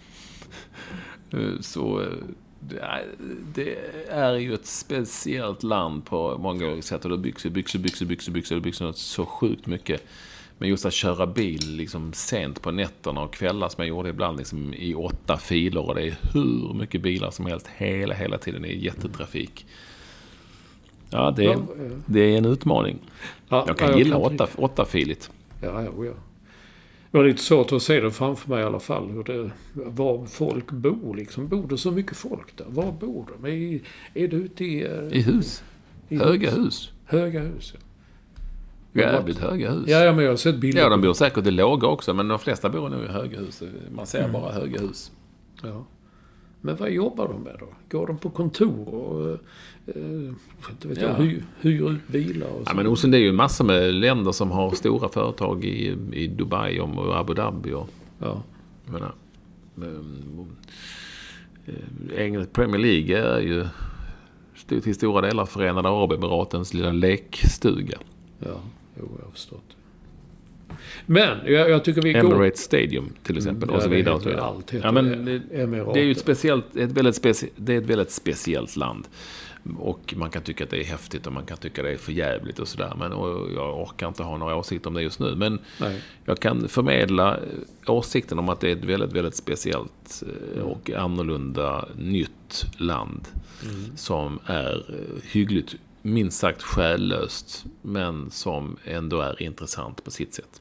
Så det är ju ett speciellt land på många sätt. Och det byggs och byggs och byggs och byggs och byggs och det byggs något så sjukt mycket. Men just att köra bil liksom sent på nätterna och kvällar som jag gjorde ibland liksom i åtta filer och det är hur mycket bilar som helst hela, hela tiden. Det är jättetrafik. Ja, det är, det är en utmaning. Ja, jag kan ja, gilla jag kan åtta, åtta filigt. Ja, ja, ja. Det var lite svårt att se det framför mig i alla fall. Hur det, var folk bor liksom. Bor det så mycket folk där? Var bor de? Är, är det ute i... I hus. I höga hus. hus. Höga hus, ja. Jävligt höga hus. Ja, ja, men jag har sett bilder. Ja, de bor säkert i låga också, men de flesta bor nu i höga hus. Man ser mm. bara höga hus. Ja. Men vad jobbar de med då? Går de på kontor och eh, inte vet ja. jag, hyr, hyr ut bilar och så? Ja, men också det är ju massor med länder som har stora företag i, i Dubai och Abu Dhabi och ja. menar, England Premier League är ju till stora delar Förenade Arabemiratens lilla lekstuga. Ja, jo, jag har förstått. Men jag, jag tycker vi Emirates går... Stadium till exempel mm, och så vidare. Och så vidare. Allt ja, men det, det är ju ett speciellt, ett väldigt speci, det är ett väldigt speciellt land. Och man kan tycka att det är häftigt och man kan tycka att det är för jävligt och sådär. Men och jag orkar inte ha några åsikter om det just nu. Men Nej. jag kan förmedla åsikten om att det är ett väldigt, väldigt speciellt mm. och annorlunda nytt land. Mm. Som är hyggligt, minst sagt själlöst, men som ändå är intressant på sitt sätt.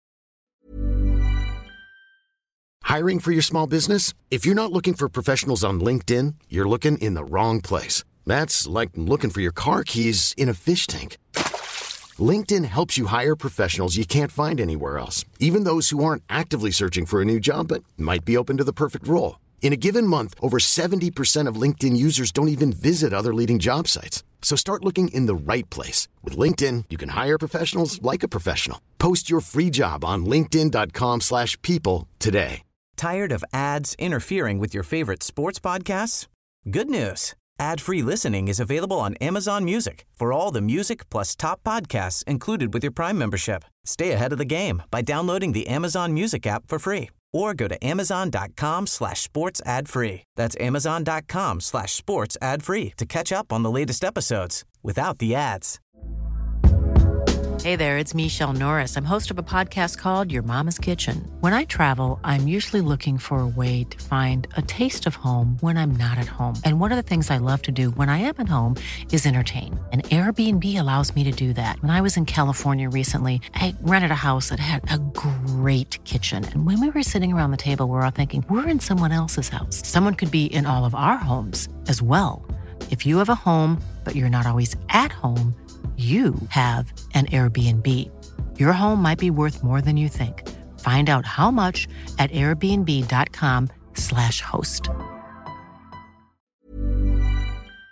Hiring for your small business? If you're not looking for professionals on LinkedIn, you're looking in the wrong place. That's like looking for your car keys in a fish tank. LinkedIn helps you hire professionals you can't find anywhere else, even those who aren't actively searching for a new job but might be open to the perfect role. In a given month, over seventy percent of LinkedIn users don't even visit other leading job sites. So start looking in the right place. With LinkedIn, you can hire professionals like a professional. Post your free job on linkedin dot com slash people today. Tired of ads interfering with your favorite sports podcasts? Good news. Ad-free listening is available on Amazon Music for all the music plus top podcasts included with your Prime membership. Stay ahead of the game by downloading the Amazon Music app for free or go to amazon dot com slash sports ad free. That's amazon dot com slash sports ad free to catch up on the latest episodes without the ads. Hey there, it's Michelle Norris. I'm host of a podcast called Your Mama's Kitchen. When I travel, I'm usually looking for a way to find a taste of home when I'm not at home. And one of the things I love to do when I am at home is entertain. And Airbnb allows me to do that. When I was in California recently, I rented a house that had a great kitchen. And when we were sitting around the table, we were all thinking, we're in someone else's house. Someone could be in all of our homes as well. If you have a home, but you're not always at home, you have an Airbnb. Your home might be worth more than you think. Find out how much at airbnb dot com slash host.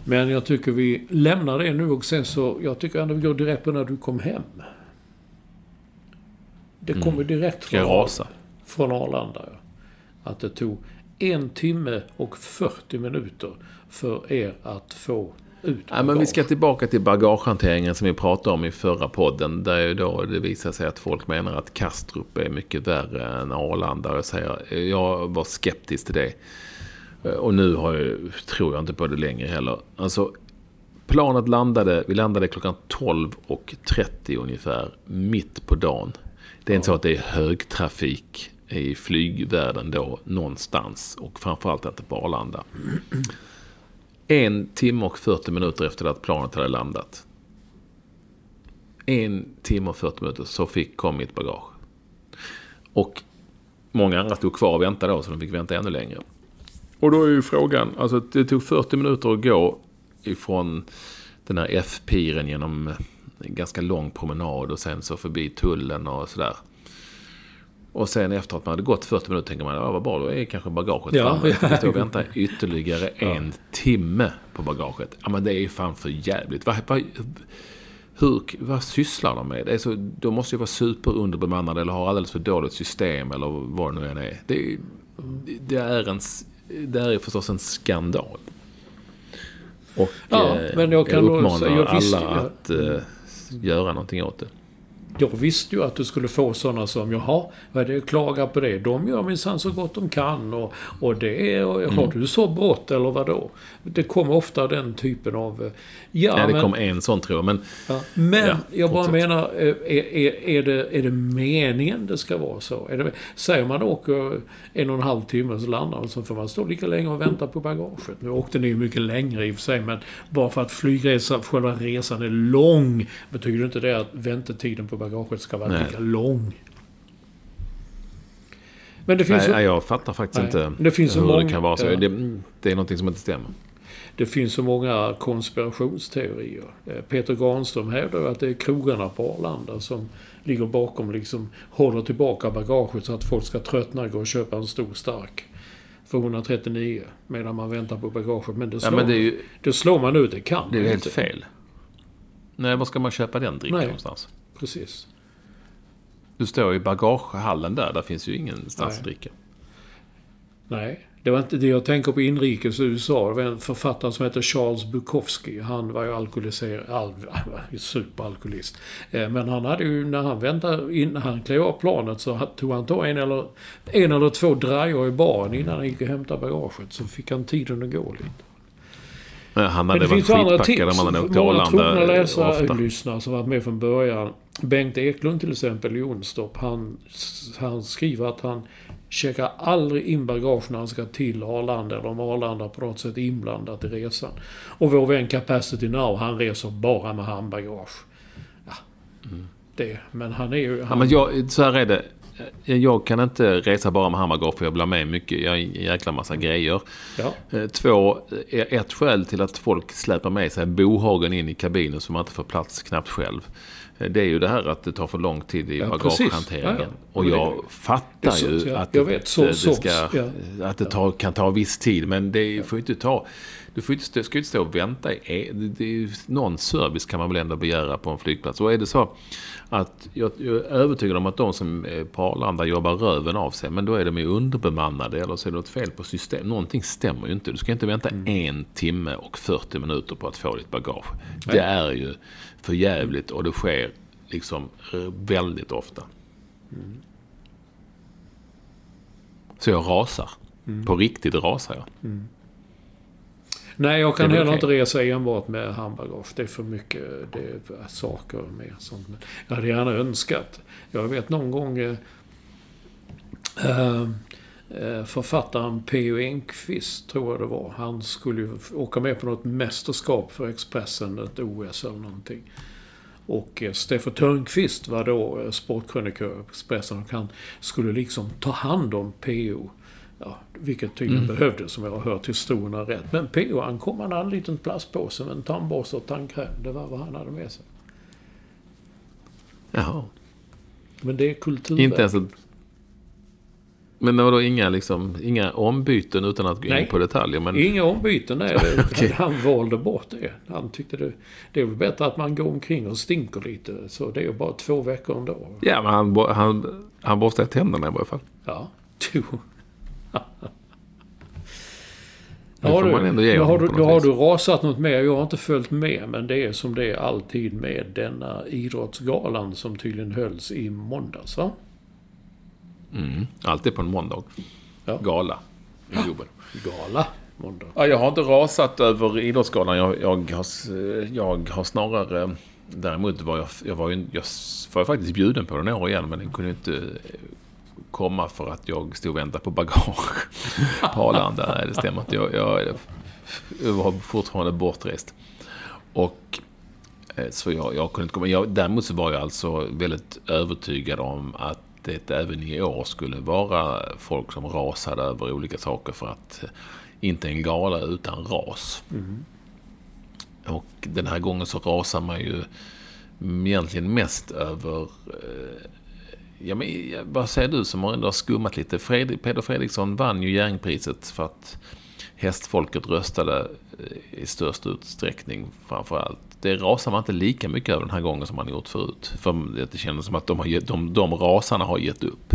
Men jag tycker vi lämnar det nu och sen så, jag tycker ändå vi går direkt på när du kom hem. Det kommer mm. direkt från, rasa. från Arlanda. Ja. Att det tog en timme och fyrtio minuter för er att få ut ja, men vi ska tillbaka till bagagehanteringen som vi pratade om i förra podden. Där ju då det visar sig att folk menar att Kastrup är mycket värre än Arlanda. Jag, säger, jag var skeptisk till det. Och nu har jag, tror jag inte på det längre heller. Alltså, planet landade, vi landade klockan tolv och trettio ungefär, mitt på dagen. Det är inte så att det är högtrafik i flygvärlden då någonstans, och framförallt inte på Arlanda. En timme och fyrtio minuter efter att planet hade landat. En timme och fyrtio minuter så fick kom mitt bagage. Och många andra stod kvar och väntade då, så de fick vänta ännu längre. Och då är ju frågan, alltså det tog fyrtio minuter att gå ifrån den här F-piren genom en ganska lång promenad och sen så förbi tullen och sådär. Och sen efter att man hade gått fyrtio minuter tänker man, ja vad bra, då är kanske bagaget ja, framme. Ja. Vi står och väntar ytterligare ja. en timme på bagaget. Ja men det är ju fan för jävligt. Vad, vad, hur, vad sysslar de med? Det är så, de måste ju vara superunderbemannade eller ha alldeles för dåligt system eller vad det nu än är. Det, det är en... Det här är förstås en skandal. Och ja, eh, men jag, kan jag uppmanar säga, jag visste, alla att eh, göra någonting åt det. Jag visste ju att du skulle få sådana som, jaha, vad är det, klaga på det? De gör minsann så gott de kan. Och, och det är, och, mm. har du så brott eller vad då? Det kommer ofta den typen av... Ja, Nej, det men, kom en sån tror jag. Men, ja, men ja, jag bara fortsätt. menar, är, är, är, det, är det meningen det ska vara så? Är det, säger man åker en och en halv timme så landar man, så får man stå lika länge och vänta på bagaget. Nu åkte ni ju mycket längre i och för sig, men bara för att flygresan, själva resan är lång, betyder inte det att väntetiden på bagaget ska vara lika lång. Men det finns nej, så, jag fattar faktiskt nej, inte det finns hur så många, det kan vara så. Ja. Det, det är någonting som inte stämmer. Det finns så många konspirationsteorier. Peter Granström hävdar att det är krogarna på Arlanda som ligger bakom, liksom håller tillbaka bagaget så att folk ska tröttna och gå och köpa en stor stark för etthundratrettionio medan man väntar på bagaget. Men det slår, ja, men det är ju, det slår man ut, det kan. Det är ju helt inte. fel. Nej, var ska man köpa den drickan någonstans? Precis. Du står i bagagehallen där, där finns ju ingenstans att dricka. Nej, det var inte det jag tänker på inrikes U S A. Det var en författare som heter Charles Bukowski. Han var ju alkoholiserad, all, superalkoholist. Men han hade ju, när han väntade, innan han klev av planet så tog han ta en eller, en eller två drajor i baren innan han gick och hämtade bagaget. Så fick han tiden att gå lite. Ja, han hade varit skitpackad när man hade åkt till Arlanda. Många trogna läsare och lyssnare som varit med från början. Bengt Eklund till exempel i Onstorp, han, han skriver att han checkar aldrig in bagage när han ska till Arlanda, eller om Arlanda på något sätt är inblandat i resan. Och vår vän Capacity Now, han reser bara med handbagage. Ja, mm. det, men han är ju... Han... Ja, men jag, så här är det. Jag kan inte resa bara med handbagage för jag blir med mycket. Jag har en jäkla massa grejer. Ja. Två, ett skäl till att folk släpar med sig bohagen in i kabinen så man inte får plats knappt själv. Det är ju det här att det tar för lång tid i ja, bagagehanteringen. Ja, ja. Och jag det, fattar det ju att, jag vet, så, det, så, ska, ja. att det tar, kan ta viss tid. Men det ja. får inte ta... Du får inte, ska inte stå och vänta. Det, det, någon service kan man väl ändå begära på en flygplats. Och är det så att jag, jag är övertygad om att de som är på Arlanda jobbar röven av sig. Men då är de ju underbemannade eller så är det något fel på system. Någonting stämmer ju inte. Du ska inte vänta mm. en timme och fyrtio minuter på att få ditt bagage. Nej. Det är ju för jävligt och det sker liksom väldigt ofta. Mm. Så jag rasar. Mm. På riktigt rasar jag. Mm. Nej, jag kan heller okay. inte resa enbart med handbagage. Det är för mycket det är saker och mer sånt. Men jag hade gärna önskat. Jag vet någon gång äh, äh, författaren P O Enquist, tror jag det var. Han skulle ju åka med på något mästerskap för Expressen, ett O S eller någonting. Och äh, Steffo Törnqvist var då äh, sportkrönikör på Expressen och han skulle liksom ta hand om P O. Ja, vilket tydligen mm. behövdes som jag har hört historierna rätt. Men P O, han kom han en liten plastpåse med en tandborste och tandkräm. Det var vad han hade med sig. Jaha. Men det är kultur. Inte ens ett... Men det var då inga, liksom, inga ombyten utan att gå Nej. in på detaljer? Men... Inga ombyten, nej. Det, Okay. Han valde bort det. Han tyckte det, det är väl bättre att man går omkring och stinker lite. Så det är ju bara två veckor ändå. Ja, men han, han, han borstade tänderna i varje fall. Ja, två. Det får Ja, man ändå ge du, honom har, du, på du, något har vis. du rasat något mer? Jag har inte följt med, men det är som det är alltid med denna idrottsgalan som tydligen hölls i måndags, va? Mm, alltid på en måndag. Ja. Gala. Ja. Gala, måndag. Ja, jag har inte rasat över idrottsgalan. Jag, jag, har, jag har snarare... Däremot var jag, jag, var ju, jag var faktiskt bjuden på den år igen, men den kunde inte komma för att jag stod och väntade på bagage på Arlanda. Nej, det stämmer inte. Jag, jag, jag var fortfarande bortrest. Och så jag, jag kunde inte komma. Jag, däremot så var jag alltså väldigt övertygad om att det även i år skulle vara folk som rasade över olika saker, för att inte en gala utan ras. Mm. Och den här gången så rasar man ju egentligen mest över... Eh, ja, men, vad säger du som har ändå skummat lite? Fred, Peder Fredriksson vann ju Jerringpriset för att hästfolket röstade i störst utsträckning framför allt. Det rasar man inte lika mycket över den här gången som man gjort förut. För det känns som att de, har gett, de, de rasarna har gett upp.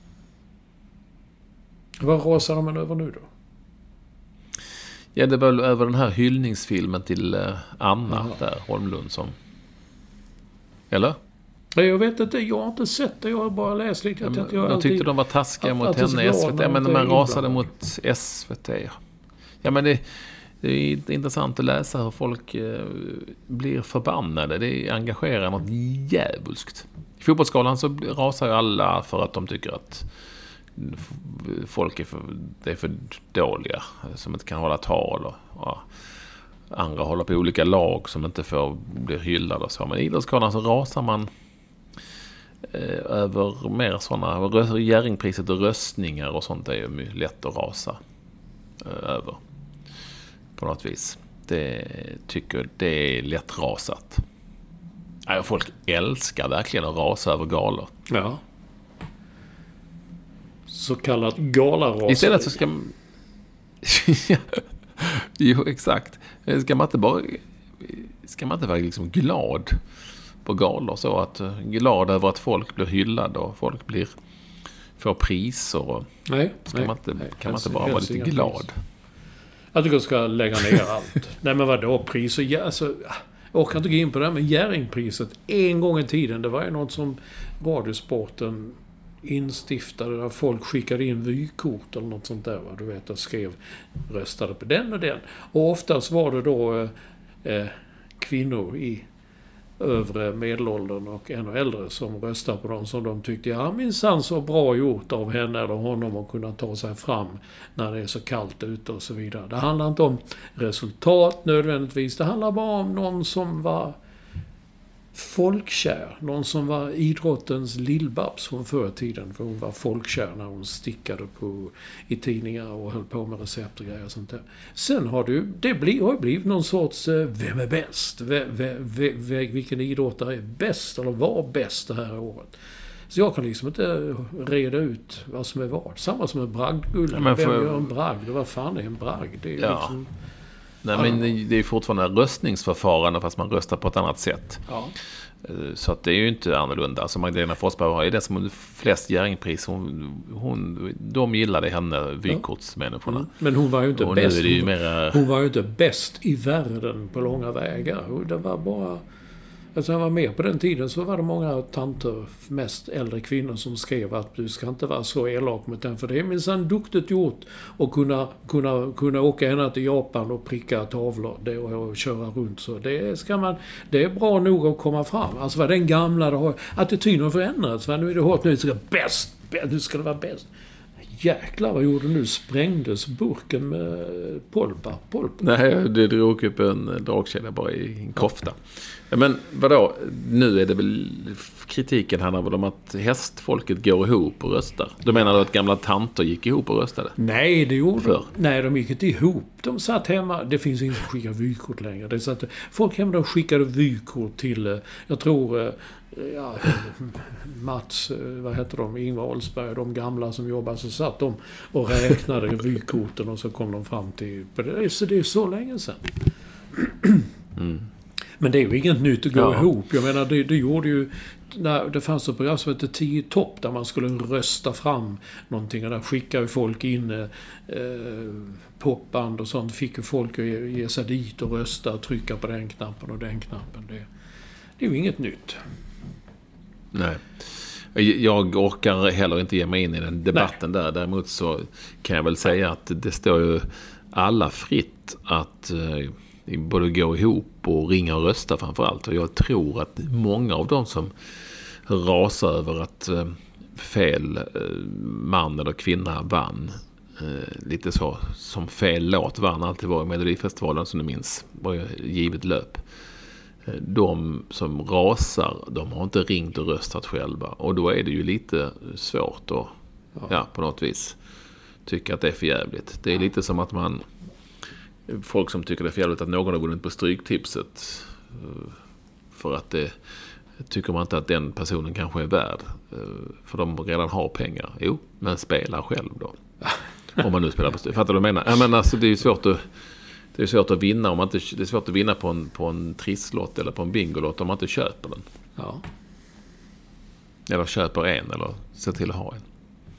Vad rasar de över nu då? Ja, det var väl över den här hyllningsfilmen till Anna ja. där, Holmlund som... Eller? Jag vet inte, jag har inte sett det, jag har bara läst lite. Jag ja, jag de alltid, tyckte de var taskiga mot att, henne, att S V T, men man rasade inbland. mot S V T. Ja, men det, det är intressant att läsa hur folk eh, blir förbannade. Det engagerar något djävulskt. I fotbollsskalan så rasar ju alla för att de tycker att folk är för, det är för dåliga, som inte kan hålla tal, och ja, andra håller på olika lag som inte får bli hyllade och så. Men i idrottsskalan så rasar man eh, över mer sådana, Jerringpriset och röstningar och sånt är ju lätt att rasa eh, över på något vis. Det tycker det är lätt rasat. Ja, folk älskar verkligen att rasa över galor. Ja. Så kallat galaras. Istället så ska man... jo, exakt. Ska man inte bara... Ska man inte vara liksom glad på galor, så att glad över att folk blir hyllade och folk blir får priser och... Nej. Ska nej, man inte, nej, kan man inte bara vara lite glad? Pris. Jag tycker jag ska lägga ner allt. Nej, men vadå priser? Ja, alltså, jag orkar inte gå in på det här, men Jerringpriset en gång i tiden, det var ju något som Radiosporten instiftade, där folk skickade in vykort eller något sånt där, va? Du vet, och skrev, röstade på den och den. Och oftast var det då eh, kvinnor i övre medelåldern och ännu äldre som röstade på dem som de tyckte, ja, minsann så bra gjort av henne eller honom att kunna ta sig fram när det är så kallt ute och så vidare. Det handlar inte om resultat nödvändigtvis, det handlar bara om någon som var folkkär. Någon som var idrottens lillbabs från förr tiden. För hon var folkkär när hon stickade på, i tidningar och höll på med recept och grejer och sånt där. Sen har det, det bli, har blivit någon sorts, vem är bäst? V, v, v, v, vilken idrottare är bäst eller var bäst det här året? Så jag kan liksom inte reda ut vad som är vad. Samma som en bragdgull. Ja, vem gör en bragd? Vad fan är en bragd? Det är ja. liksom... Nej, men det är fortfarande röstningsförfarande fast man röstar på ett annat sätt. Ja. Så att det är ju inte annorlunda. Alltså Magdalena Forsberg har ju det som flest Jerringpris. Hon, hon, de gillade henne, vykortsmänniskorna. Mm. Men hon var ju inte och bäst. Ju mera... Hon var ju inte bäst i världen på långa vägar. Det var bara... Alltså jag var med på den tiden så var det många tanter, mest äldre kvinnor, som skrev att du ska inte vara så elak mot den, för det är minsann duktigt gjort att kunna, kunna, kunna åka ända till Japan och pricka tavlor det, och, och köra runt. Så det, ska man, det är bra nog att komma fram. Alltså vad den gamla, det har, attityden har förändrats. Nu är det hårt, nu ska det bäst, nu ska det vara bäst. Jäklar, vad gjorde nu? Sprängdes burken med polpa? polpa. Nej, det drog upp en dragkedja bara i en kofta. Men vadå, nu är det väl kritiken handlar väl om att hästfolket går ihop och röstar. Du menar du att gamla tanter gick ihop och röstade? Nej, det gjorde de. Nej, de gick inte ihop. De satt hemma. Det finns ingen som skickar vykort längre. Det satt, folk hemma, de skickade vykort till, jag tror, ja, Mats, vad heter de, Ingvar Oldsberg, de gamla som jobbar, så satt de och räknade vykorten och så kom de fram till, så det är så länge sedan. Mm. Men det är ju inget nytt att gå ja. ihop. Jag menar, det, det gjorde ju... När det fanns ett program som hette tio topp där man skulle rösta fram någonting. Och där skickade ju folk in eh, popband och sånt. Fick ju folk att ge, ge sig dit och rösta och trycka på den knappen och den knappen. Det, det är ju inget nytt. Nej. Jag orkar heller inte ge mig in i den debatten. Nej. Där. Däremot så kan jag väl säga att det står ju alla fritt att... Eh, både gå ihop och ringa och rösta framförallt. Och jag tror att många av dem som rasar över att eh, fel eh, man eller kvinna vann, eh, lite så som fel låt vann alltid var i Melodifestivalen som du minns, var ju givet löp. Eh, de som rasar, de har inte ringt och röstat själva. Och då är det ju lite svårt att ja. Ja, på något vis tycka att det är för jävligt. Det är lite som att man folk som tycker det är fel att någon har vunnit på stryktipset för att det tycker man inte att den personen kanske är värd för de redan har pengar. Jo, men spelar själv då. Om man nu spelar på stryk. Fattar du vad jag menar? Ja, men alltså, det är ju svårt att det är svårt att vinna om man inte, det är svårt att vinna på en, på en trisslott eller på en bingolott om man inte köper den. Ja. Eller köper en eller ser till att ha en.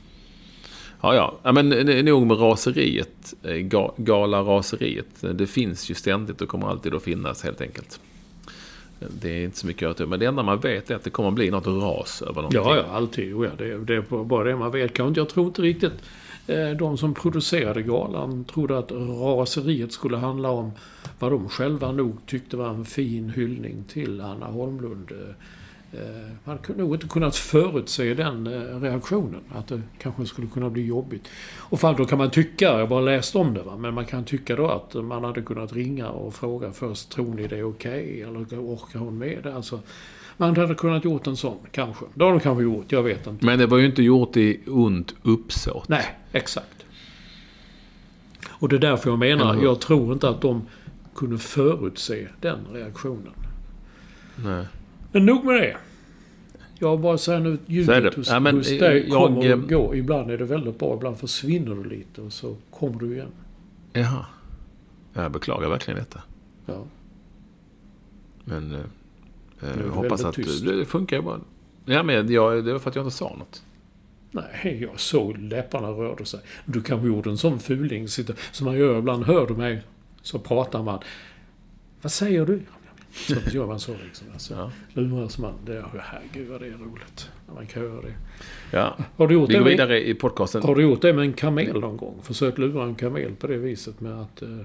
Ja, ja. ja men nog med raseriet, ga, gala raseriet. Det finns ju ständigt och kommer alltid att finnas helt enkelt. Det är inte så mycket att göra. Men det enda man vet är att det kommer att bli något ras över någonting. Ja, ja, alltid. Ja, det, det är bara det man vet. Jag tror inte riktigt de som producerade galan trodde att raseriet skulle handla om vad de själva nog tyckte var en fin hyllning till Anna Holmlund. Man kunde nog inte kunnat förutse den reaktionen. Att det kanske skulle kunna bli jobbigt. Och för då kan man tycka, jag bara läst om det va, men man kan tycka då att man hade kunnat ringa och fråga först, tror ni det är okej? Eller orkar hon med det? Alltså, man hade kunnat gjort en sån, kanske. Det har de kanske gjort, jag vet inte. Men det var ju inte gjort i ont uppsåt. Nej, exakt. Och det är därför jag menar, mm. jag tror inte att de kunde förutse den reaktionen. Nej. Men nog med det. Jag bara säger nu, ljudet hos, ja, men, hos dig jag, kommer jag, och går. Ibland är det väldigt bra, ibland försvinner du lite och så kommer du igen. Jaha. Jag beklagar verkligen detta. Ja. Men eh, jag hoppas att tyst. Det funkar ju bara. Ja, men jag, det var för att jag inte sa något. Nej, jag såg läpparna rörde sig. Du kanske gjorde en sån fuling som man gör ibland. Hör du mig så pratar man. Vad säger du? Så gör man så liksom. Alltså, ja. Luras man. Det är, herregud vad det är roligt. När man kan göra det. Ja. Har du gjort Vi går det vidare med, i podcasten. Har du gjort det med en kamel någon gång? Försökt lura en kamel på det viset med att... Eh,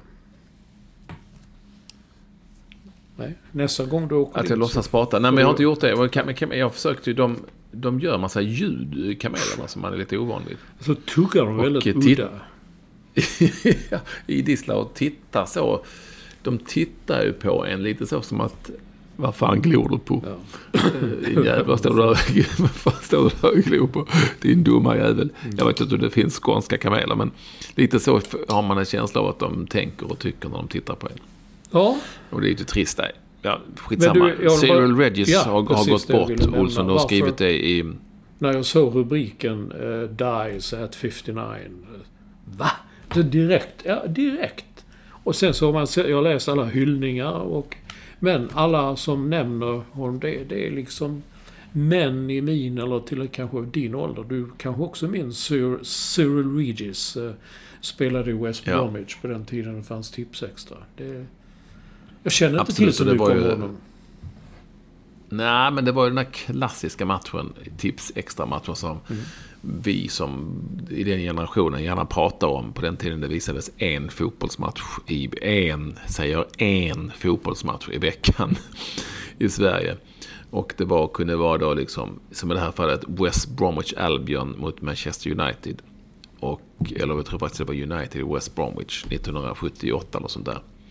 nej, nästa gång du åker att jag låtsas prata. Nej, men jag har inte gjort det. Jag, jag försökte ju... De, de gör massa ljud, kamelerna, som man är lite ovan vid. Så tuggar de väldigt udda. I Disla och tittar så... De tittar ju på en lite så som att vad fan glor du på? Ja. Jävlar, står du där, vad fan står du där och glor på? Det är en dumma jävel. Mm. Jag vet inte om det finns skånska kameler, men lite så har man en känsla av att de tänker och tycker när de tittar på en. Ja. Och det är lite trist där. Ja, skitsamma. Du, Cyril Regis ja, har, har gått bort. Olsson har skrivit det i... När jag såg rubriken uh, Dies at femtionio. Va? Det direkt. Ja, direkt. Och sen så har man, jag läst alla hyllningar och, men alla som nämner honom, det, det är liksom män i min eller till kanske din ålder. Du kanske också minns Cyril, Cyril Regis eh, spelade i West Bromwich ja. På den tiden det fanns Tips Extra. Det, jag känner inte absolut, till så mycket om honom. Nej, men det var ju den här klassiska matchen, Tips Extra-matchen som mm. vi som i den generationen gärna pratar om. På den tiden det visades en fotbollsmatch i en, säger en fotbollsmatch i veckan i Sverige. Och det var, kunde vara då liksom, som i det här fallet, West Bromwich Albion mot Manchester United. Och, eller jag tror faktiskt det var United i West Bromwich nittonhundrasjuttioåtta eller sånt där.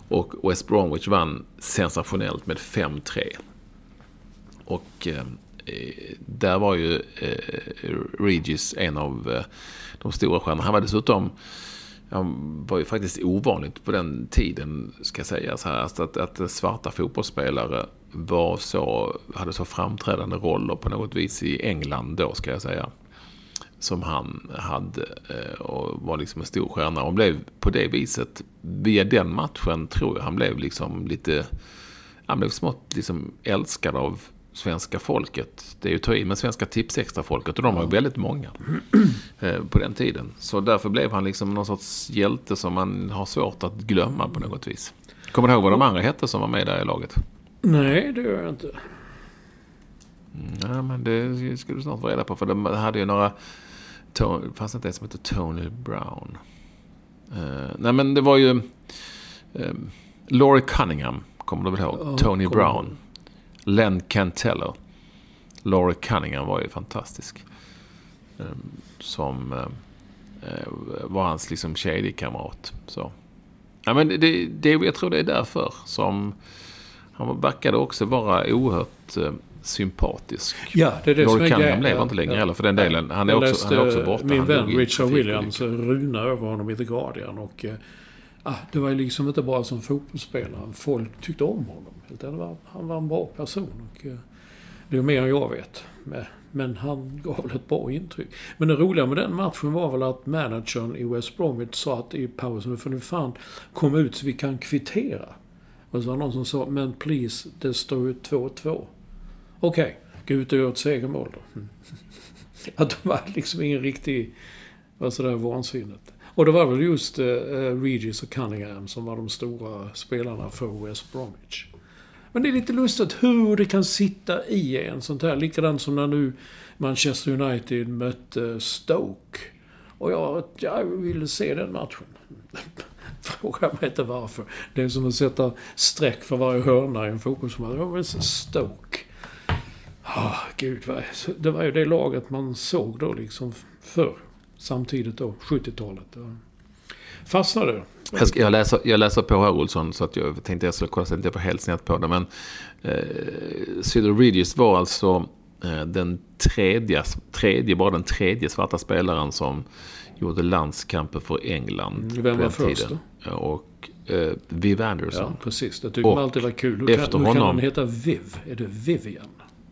Och West Bromwich vann sensationellt med fem tre. Och eh, där var ju eh, Regis en av eh, de stora stjärnorna. Han var dessutom, han var ju faktiskt ovanligt på den tiden, ska jag säga så här, alltså att, att svarta fotbollsspelare var så, hade så framträdande roller på något vis i England då, ska jag säga, som han hade, och var liksom en stor stjärna. Och blev på det viset, via den matchen tror jag han blev liksom lite, han blev smått liksom älskad av svenska folket. Det är ju ta i med svenska tipsextra folket, och de var ju väldigt många på den tiden. Så därför blev han liksom någon sorts hjälte som man har svårt att glömma på något vis. Kommer du ihåg vad de andra hette som var med där i laget? Nej, det gör jag inte. Ja, men det skulle du snart få reda på, för de hade ju några, Tony, fanns inte ett som heter Tony Brown. Uh, nej, men det var ju um, Laurie Cunningham, kommer du väl ihåg? Oh, Tony Brown. On. Len Cantello. Laurie Cunningham var ju fantastisk. Um, som uh, var hans liksom kedjekamrat. Så. Ja, men det, det, jag tror det är därför som han verkade också vara oerhört uh, sympatisk. Ja, det är det Laurie som är Cunningham lever inte längre ja. heller för den delen. Han är, också, han är också borta. Min vän Richard Williams runa över honom i The Guardian, och ah, det var ju liksom inte bara som fotbollsspelare. Folk tyckte om honom. Det var, han var en bra person, och det är mer än jag vet. Men han gav ett bra intryck. Men det roliga med den matchen var väl att managern i West Bromwich sa att i pausen, för nu fan kom ut så vi kan kvittera. Och så var någon som sa, men please, det står ju två två. Okej, okay, gå ut och göra ett segermål då. Mm. Att det var liksom ingen riktig, var sådär vansinnigt. Och det var väl just uh, Regis och Cunningham som var de stora spelarna för West Bromwich. Men det är lite lustigt hur det kan sitta i en sånt här. Likadant som när nu Manchester United mötte Stoke. Och jag, jag ville se den matchen. Fråga mig inte varför. Det är som att sätta streck för varje hörna i en fotbollsmatch. Det var så Stoke. Oh, gud, det var ju det laget man såg då liksom förr. Samtidigt då, sjuttiotalet. Fastnade. Jag, ska, jag, läser, jag läser på här, Olsson, så att jag tänkte jag skulle kolla så att jag inte får helt snett på det. Men eh, Cyril Regis var alltså eh, den tredje, tredje, bara den tredje svarta spelaren som gjorde landskamper för England. Vem var först då? Och eh, Viv Anderson. Ja, precis. Det tycker man alltid var kul. Hur efter kan, hur honom, kan han heta Viv? Är det Vivian?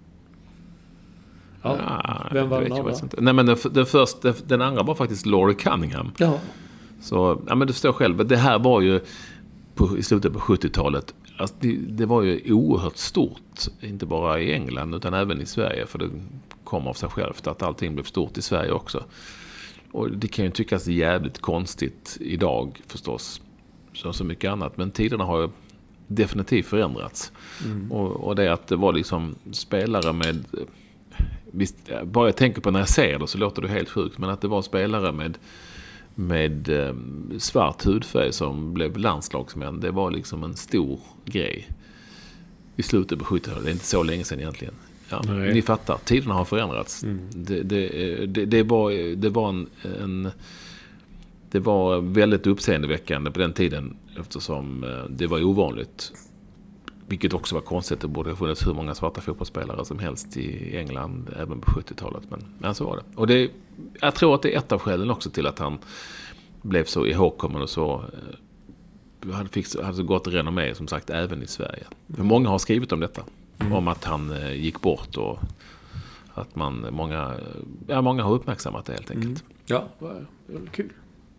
Ja, ja, vem var den andra? Nej, men den, den, första, den andra var faktiskt Laurie Cunningham. Ja. Så, ja, men du förstår själv, det här var ju på, i slutet på sjuttiotalet, alltså det, det var ju oerhört stort, inte bara i England utan även i Sverige, för det kom av sig självt att allting blev stort i Sverige också. Och det kan ju tyckas jävligt konstigt idag förstås, som så mycket annat, men tiderna har ju definitivt förändrats. Mm. Och, och det att det var liksom spelare med, visst, bara jag tänker på när jag ser det så låter det helt sjukt, men att det var spelare med med eh, svart hudfärg som blev landslagsmän, det var liksom en stor grej i slutet på sjuttiotalet. Det är inte så länge sedan egentligen. Ja, ni fattar, tiderna har förändrats. Mm. Det, det, det, det var, det var en, en det var väldigt uppseendeväckande på den tiden, eftersom det var ovanligt, vilket också var konstigt. Det borde ha funnits hur många svarta fotbollsspelare som helst i England även på sjuttiotalet, men, men så var det. Och det, jag tror att det är ett av skälen också till att han blev så ihågkommen och så hade, fick, hade så gott renommé, som sagt, även i Sverige. För många har skrivit om detta, mm. om att han gick bort, och att man, många, ja, många har uppmärksammat det helt enkelt. Mm. Ja, det var väldigt kul.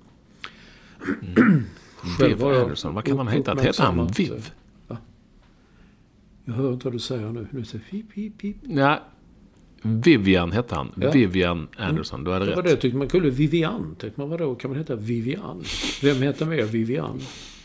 Mm. Viv Anderson, vad kan man heta? Heter han Viv? Jag hör inte vad du säger nu. Nu säger pip, pip, pip. Nej, Vivian hette han. Ja. Vivian Anderson, mm. du hade det rätt. Var det tyckte man kunde Vivian. Tyckte man, vadå? Kan man heta Vivian? Vem heter mer Vivian?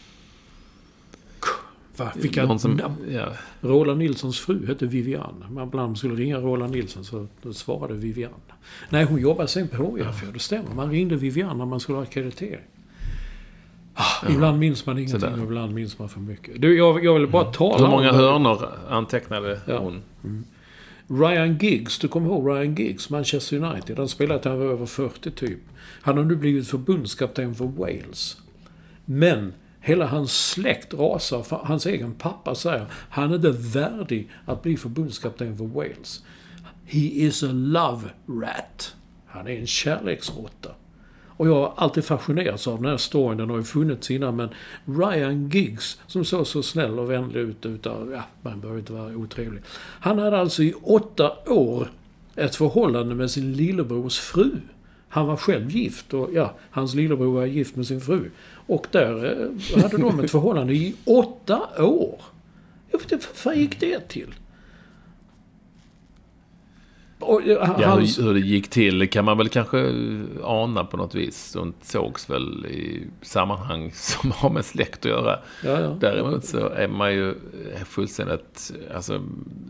Va? Vilka som, ja. Roland Nilssons fru hette Vivian. Man ibland skulle ringa Roland Nilsson, så då svarade Vivian. Nej, hon jobbade sen på H F, ja. Det stämmer. Man ringde Vivian när man skulle ha akkreditering. Ah, ibland minns man ingenting och ibland minns man för mycket. Du, jag, jag vill bara mm. tala Hur många hörnor antecknade ja. hon? Mm. Ryan Giggs, du kommer ihåg Ryan Giggs, Manchester United. Han spelade till han var över fyrtio typ. Han har nu blivit förbundskapten för Wales. Men Hela hans släkt rasar. Hans egen pappa säger han är inte värdig att bli förbundskapten för Wales. He is a love rat. Han är en kärleksråtta. Och jag har alltid fascinerats av den här storyn. Den har ju funnits innan. Men Ryan Giggs, som såg så snäll och vänlig ut utav, ja, man behöver inte vara otrevlig. Han hade alltså i åtta år ett förhållande med sin lillebrors fru. Han var själv gift och ja, hans lillebror var gift med sin fru. Och där eh, hade de ett förhållande i åtta år. Jag vet inte, vad fan gick det till? Och, ja, hans... hur det gick till kan man väl kanske ana på något vis. De sågs väl i sammanhang som har med släkt att göra. Ja, ja. Däremot så är man ju fullständigt... Alltså,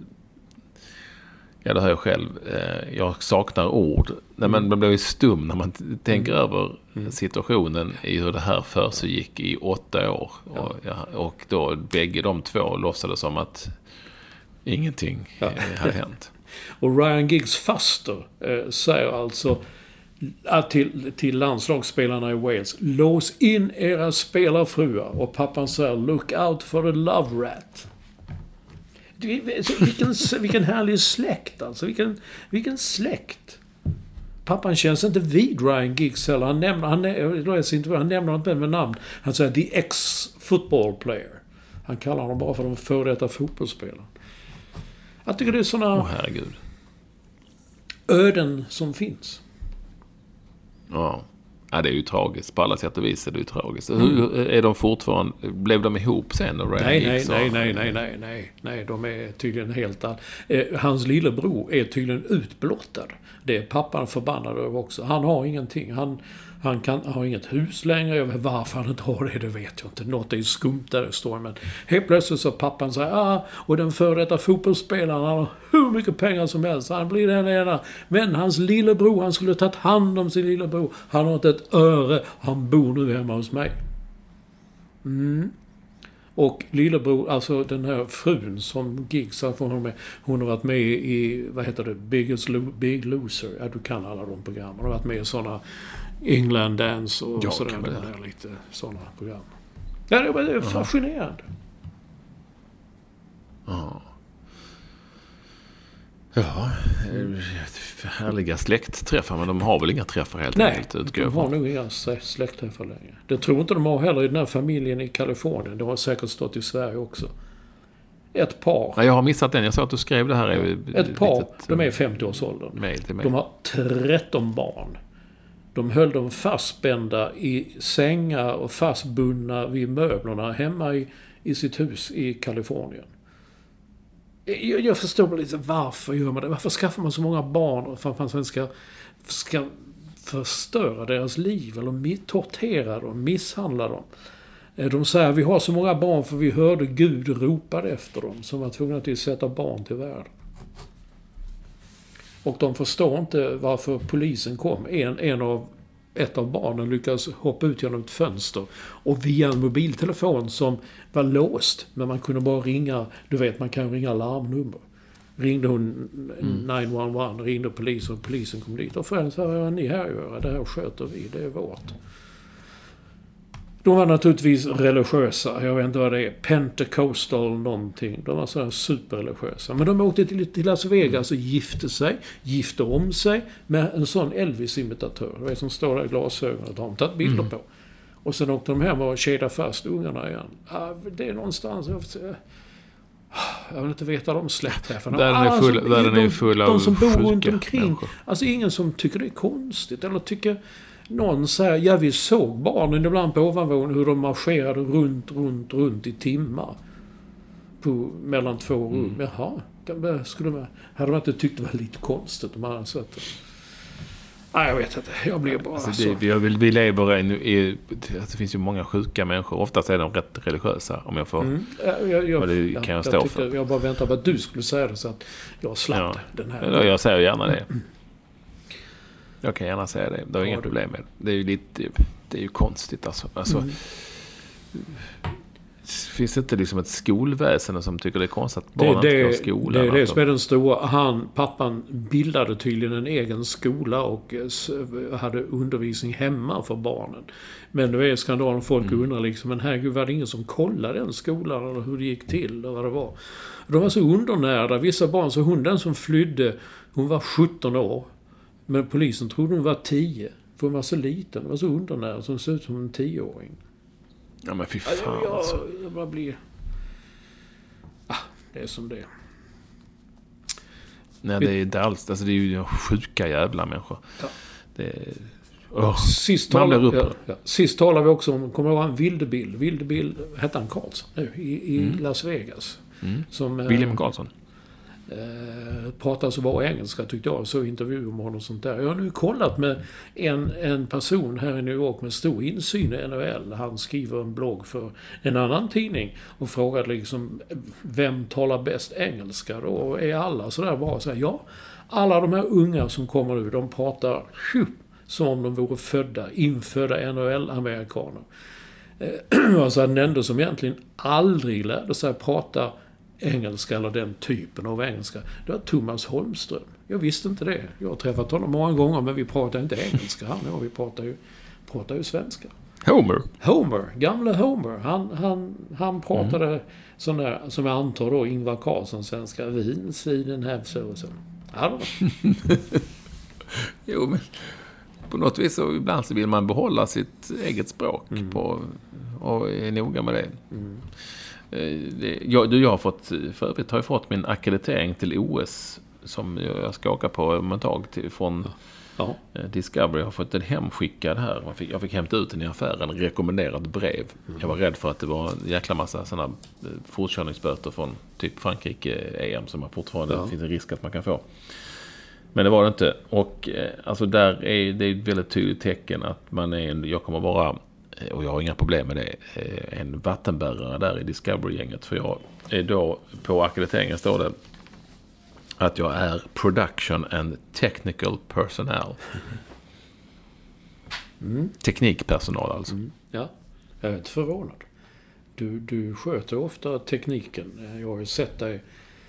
ja, det har jag själv. Jag saknar ord. Nej, men man blir ju stum när man tänker mm. över situationen i hur det här för sig gick i åtta år. Ja. Och, ja, och då bägge de två låtsades som att ingenting ja. hade hänt. Och Ryan Giggs faster eh, säger alltså att till, till landslagsspelarna i Wales: lås in era spelarfruar. Och pappan säger: look out for the love rat. Vilken, vilken härlig släkt alltså. Vilken, vilken släkt. Pappan känns inte vid Ryan Giggs heller. Han nämner, han, han nämner inte med namn. Han säger the ex-football player. Han kallar honom bara för de före detta fotbollsspelaren. Jag tycker det är sådana oh, herregud. öden som finns. Ja. Ja, det är ju tragiskt. På alla sätt och vis är det ju tragiskt. Mm. Hur är de fortfarande... Blev de ihop sen? Och nej, nej, nej, nej, nej, nej, nej. Nej, de är tydligen helt... All... Eh, hans lillebror är tydligen utblottad. Det är pappan förbannad över också. Han har ingenting. Han, han kan, har inget hus längre. Varför han inte har det, det vet jag inte. Något är skumt där det står. Men helt plötsligt så pappan säger: ah, och den före detta fotbollsspelaren har hur mycket pengar som helst. Han blir den ena. Men hans lillebror, han skulle tagit hand om sin lillebror. Han har inte ett öre. Han bor nu hemma hos mig. Mm. Och lillebror, alltså den här frun som Giggs har hon med, hon har varit med i, vad heter det, Biggest Lo- Big Loser. Ja, du kan alla de programmen. Hon har varit med i sådana England Dance och ja, sådär. Det där, lite sådana program. Ja, det är fascinerande. Ja. Ja, härliga släktträffar, men de har väl inga träffar helt enkelt. Nej, de har nog inga släktträffar längre. Det tror inte de har heller i den här familjen i Kalifornien. De har säkert stått i Sverige också. Ett par. Ja, jag har missat den. Jag sa att du skrev det här. Ja, ett par, litet, de är i femtio-årsåldern. De har tretton barn. De höll dem fastspända i sängar och fastbundna vid möblerna hemma i, i sitt hus i Kalifornien. Jag, jag förstår lite varför gör man det. Varför skaffar man så många barn för att man ska, ska förstöra deras liv eller tortera dem, misshandla dem. De säger: vi har så många barn för vi hörde Gud ropade efter dem som var tvungna att sätta barn till världen. Och de förstår inte varför polisen kom. En, en av, ett av barnen lyckades hoppa ut genom ett fönster och via en mobiltelefon som var låst, men man kunde bara ringa, du vet, man kan ringa larmnummer. Ringde hon nio ett ett, ringde polisen och polisen kom dit. Och föräldrarna sa: vad är ni här gör? Det här sköter vi, det är vårt. De var naturligtvis religiösa. Jag vet inte vad det är. Pentecostal någonting. De var så superreligiösa. Men de åkte till, till Las Vegas och gifte sig. Gifte om sig med en sån Elvis-imitatör. Det är som står där i glasögonen. De har tagit bilder mm. på. Och sen åkte de hem och kedade fast ungarna igen. Ah, det är någonstans... Jag vill inte veta de släktträffarna. Där är full, alltså, där de, är full av de som bor runt sjuka omkring. Människor. Alltså ingen som tycker det är konstigt. Eller tycker... Någon säger: ja, vi såg barnen ibland på ovanvåningen hur de marscherade runt, runt, runt i timmar. På, mellan två rum. Mm. Jaha, det skulle man, hade man inte tyckt det var lite konstigt om man hade sett det. Nej, jag vet inte. Jag blir bara alltså, så. Det, vi, vi lever i, i, det finns ju många sjuka människor. Oftast är de rätt religiösa, om jag får... Mm. Jag, jag, jag, det jag, kan jag, jag stå tyckte, för. Jag bara väntar på att du skulle säga det så att jag slapp ja. den här. Ja, jag säger gärna det. Jag kan gärna säga det. Det är ja, inga du... problem med det. Det är ju lite... Det är ju konstigt alltså. alltså mm. finns det inte liksom ett skolväsende som tycker det är konstigt att barnen det, inte går i skolan? Det är det de... som är den stora. Han, pappan bildade tydligen en egen skola och hade undervisning hemma för barnen. Men det är skandalen. Folk mm. undrar liksom, men herregud, var det ingen som kollade den skolan eller hur det gick till och vad det var? De var så undernärda. Vissa barn, så hon den som flydde, hon var sjutton år. Men polisen trodde hon var tio. För hon var så liten. Hon var så undernärd så hon såg ut som en tioåring. Ja, men fy fan jag, alltså. Jag bara blir... Ah, det är som det är. Nej, det är inte alls. Alltså, det är ju sjuka jävla människor. Ja. Det är... Oh, sist, talar, ja, ja. Sist talade vi också om, kommer du ihåg han Wildebill? Wildebill hette han Karlsson nu i, i mm. Las Vegas. Mm. Som, William Karlsson. Eh, pratar så bra engelska tyckte jag, så intervju om honom och sånt där. Jag har nu kollat med en, en person här i New York med stor insyn i N H L. Han skriver en blogg för en annan tidning och frågade liksom, vem talar bäst engelska då? Och är alla sådär bara så här, ja, alla de här unga som kommer nu, de pratar tjup, som om de vore födda, infödda N H L-amerikaner. Eh, alltså den enda som egentligen aldrig lärde sig prata engelska eller den typen av engelska, det var Thomas Holmström. Jag visste inte det. Jag har träffat honom många gånger, men vi pratar inte engelska. Han och vi pratar ju, pratar ju svenska. Homer. Homer, gamla Homer. Han, han, han pratade mm. sån där, som jag antar då, Ingvar Carlsson svenska. Vin, svinen, hävsåsen. Ja, jo, men på något vis så ibland så vill man behålla sitt eget språk mm. på, och är noga med det. Mm. Jag, jag har fått, för övrigt har jag fått min akkreditering till O S som jag ska åka på om ett tag till, från ja. Discovery. Jag har fått den hemskickad här. Jag fick, jag fick hämta ut den i affären, rekommenderat brev. Mm. Jag var rädd för att det var en jäkla massa sådana fortkörningsböter från typ Frankrike E M som man fortfarande ja. finns en risk att man kan få. Men det var det inte. Och alltså där är det ett väldigt tydligt tecken att man är en, jag kommer vara, och jag har inga problem med det, en vattenbärare där i Discovery-gänget. För jag är då, på akkrediteringen står det att jag är production and technical personnel. Mm. Teknikpersonal alltså. Mm. Ja, jag är inte förvånad. Du, du sköter ofta tekniken. Jag har ju sett dig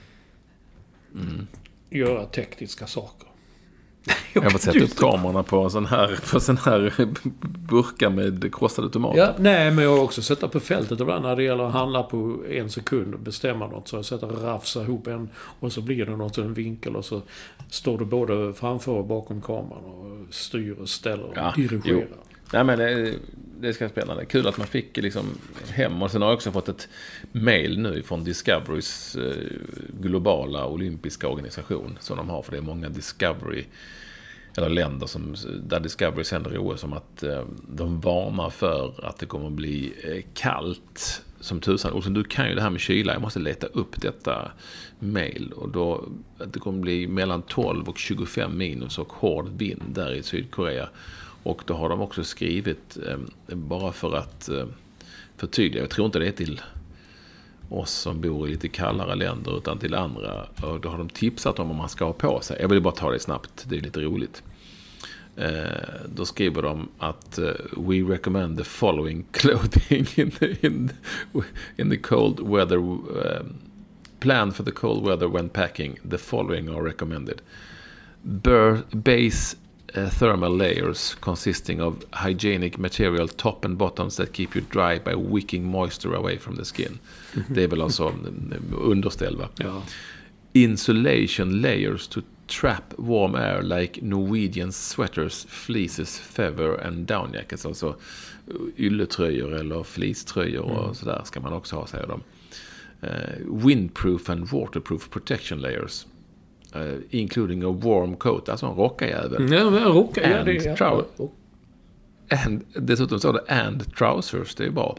mm. göra tekniska saker. Jag har fått sätta upp kamerorna på sån här, på sån här burkar med krossade tomater. Ja, nej, men jag har också sett på fältet ibland när det gäller att handla på en sekund och bestämma något. Så jag sätter och rafsar ihop en och så blir det något i en vinkel och så står du både framför och bakom kameran och styr och ställer och ja, dirigerar. Jo. Nej, men det, det ska spännande. Kul att man fick liksom hem. Och sen har jag också fått ett mail nu från Discoverys globala olympiska organisation som de har, för det är många Discovery eller länder som, där Discovery sänder O S, som att de varnar för att det kommer att bli kallt som tusan. Och så du kan ju det här med kyla. Jag måste leta upp detta mail. Och då att det kommer att bli mellan tolv och tjugofem minus och hård vind där i Sydkorea. Och då har de också skrivit, eh, bara för att eh, förtydliga, jag tror inte det är till oss som bor i lite kallare länder utan till andra. Och då har de tipsat om om man ska ha på sig. Jag vill bara ta det snabbt, det är lite roligt. Eh, då skriver de att uh, we recommend the following clothing in the, in, in the cold weather. Uh, plan for the cold weather when packing. The following are recommended. Bur- base Uh, thermal layers consisting of hygienic material top and bottoms that keep you dry by wicking moisture away from the skin. Det är väl alltså underställ, va? Ja. Insulation layers to trap warm air like Norwegian sweaters, fleeces, feather and down jackets. Alltså ylletröjor eller fleecetröjor mm. och sådär ska man också ha, säger de. Uh, windproof and waterproof protection layers. Uh, including a warm coat, alltså en rockajävel. Ja, men rocka, and, ja, trou- oh. and dessutom står det and trousers, det är bra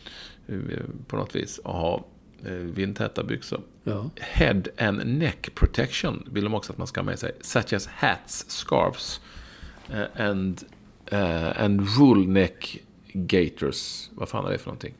på något vis att ha vindtäta byxor. Ja. Head and neck protection vill de också att man ska ha med sig, such as hats, scarves uh, and uh, and wool neck gaiters. Vad fan är det för någonting?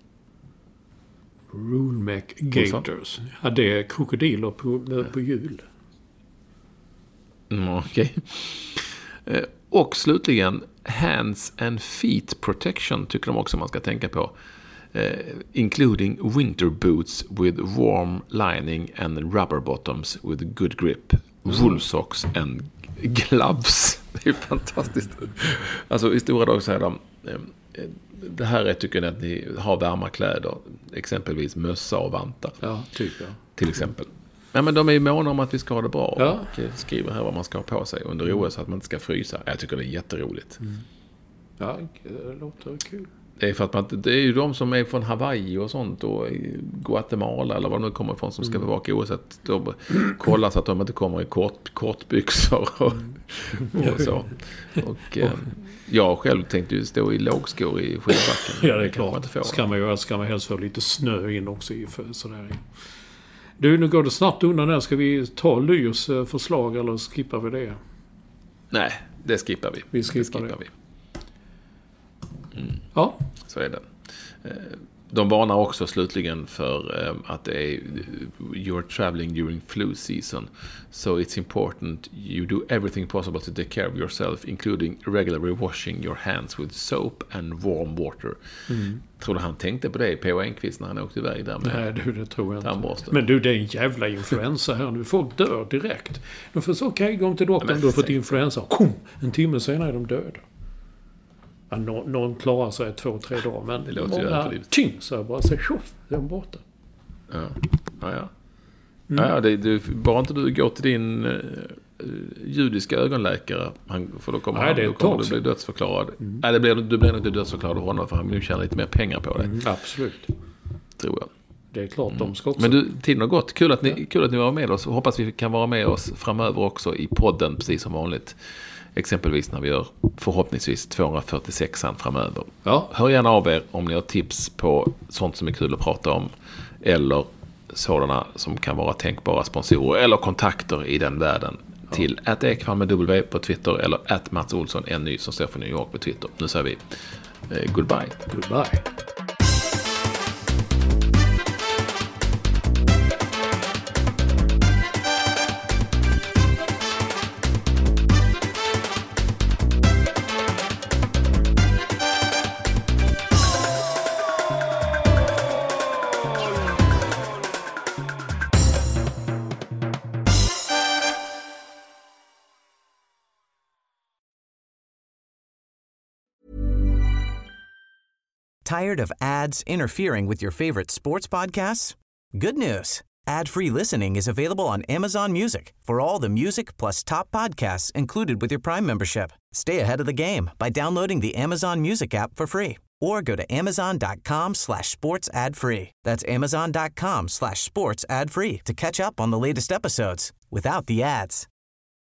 Wool neck gaiters. Ja, det är krokodiler på, på hjul. Mm, okej. Okay. Och slutligen hands and feet protection tycker de också man ska tänka på. Uh, including winter boots with warm lining and rubber bottoms with good grip. Wool socks and gloves. Det är fantastiskt. Alltså i stora drag säger de, det här är tycker jag att ni har varma kläder, exempelvis mössa och vantar. Ja, typ ja. Till exempel. Ja, men de är ju måna om att vi ska ha det bra. Ja. Och skriver här vad man ska ha på sig under O S så att man inte ska frysa. Jag tycker det är jätteroligt. Mm. Ja, det låter kul. Det är för att man, det är ju de som är från Hawaii och sånt och Guatemala eller vad det nu kommer ifrån som ska bevaka O S. De kollar så att de inte kommer i kort, kortbyxor och, och så. Och eh, jag själv tänkte ju stå i lågskor i skidbacken. Ja, det är klart. Ska man göra, ska man helst få lite snö in också i för, sådär. Du, nu går det snabbt undan där. Ska vi ta Lyrs förslag eller skippar vi det? Nej, det skippar vi. Vi skippar det. Skippar det. vi. Mm. Ja. Så är det. De varnar också slutligen för att det är you're traveling during flu season, so it's important you do everything possible to take care of yourself, including regularly washing your hands with soap and warm water. Mm. Tror du han tänkte på det P O Enquist när han åkte iväg där med? Nej, du, det tror jag tandborsten. inte. Men du, det är en jävla influensa här nu. Folk dör direkt. De får så okej, okay, gå om till doktorn, du har fått influensa. Kom, en timme senare är de döda. Ja, någon, någon klarar sig två, tre dagar. Men det låter många ting så jag bara säger tjoff, det är borta. Ja, ja. ja. Mm. ja det, du, bara inte du går till din uh, judiska ögonläkare. Han, för då kommer, Nej, han, det då kommer du bli dödsförklarad. Mm. Nej, det blir, du blir nog inte dödsförklarad av honom för han vill tjäna lite mer pengar på det. Mm, absolut. Tror jag. Det är klart, mm. de ska också. Men du, tiden har gått. Kul att, ni, ja. kul att ni var med oss. Hoppas vi kan vara med oss framöver också i podden, precis som vanligt. Exempelvis när vi gör förhoppningsvis tvåhundrafyrtiosexan framöver. Ja. Hör gärna av er om ni har tips på sånt som är kul att prata om. Eller sådana som kan vara tänkbara sponsorer. Eller kontakter i den världen. Ja. Till at ekvall med W på Twitter. Eller at Mats Olsson, en ny som står för New York på Twitter. Nu säger vi eh, goodbye. Goodbye. Tired of ads interfering with your favorite sports podcasts? Good news. Ad-free listening is available on Amazon Music for all the music plus top podcasts included with your Prime membership. Stay ahead of the game by downloading the Amazon Music app for free or go to amazon.com slash sports ad free. That's amazon.com slash sports ad free to catch up on the latest episodes without the ads.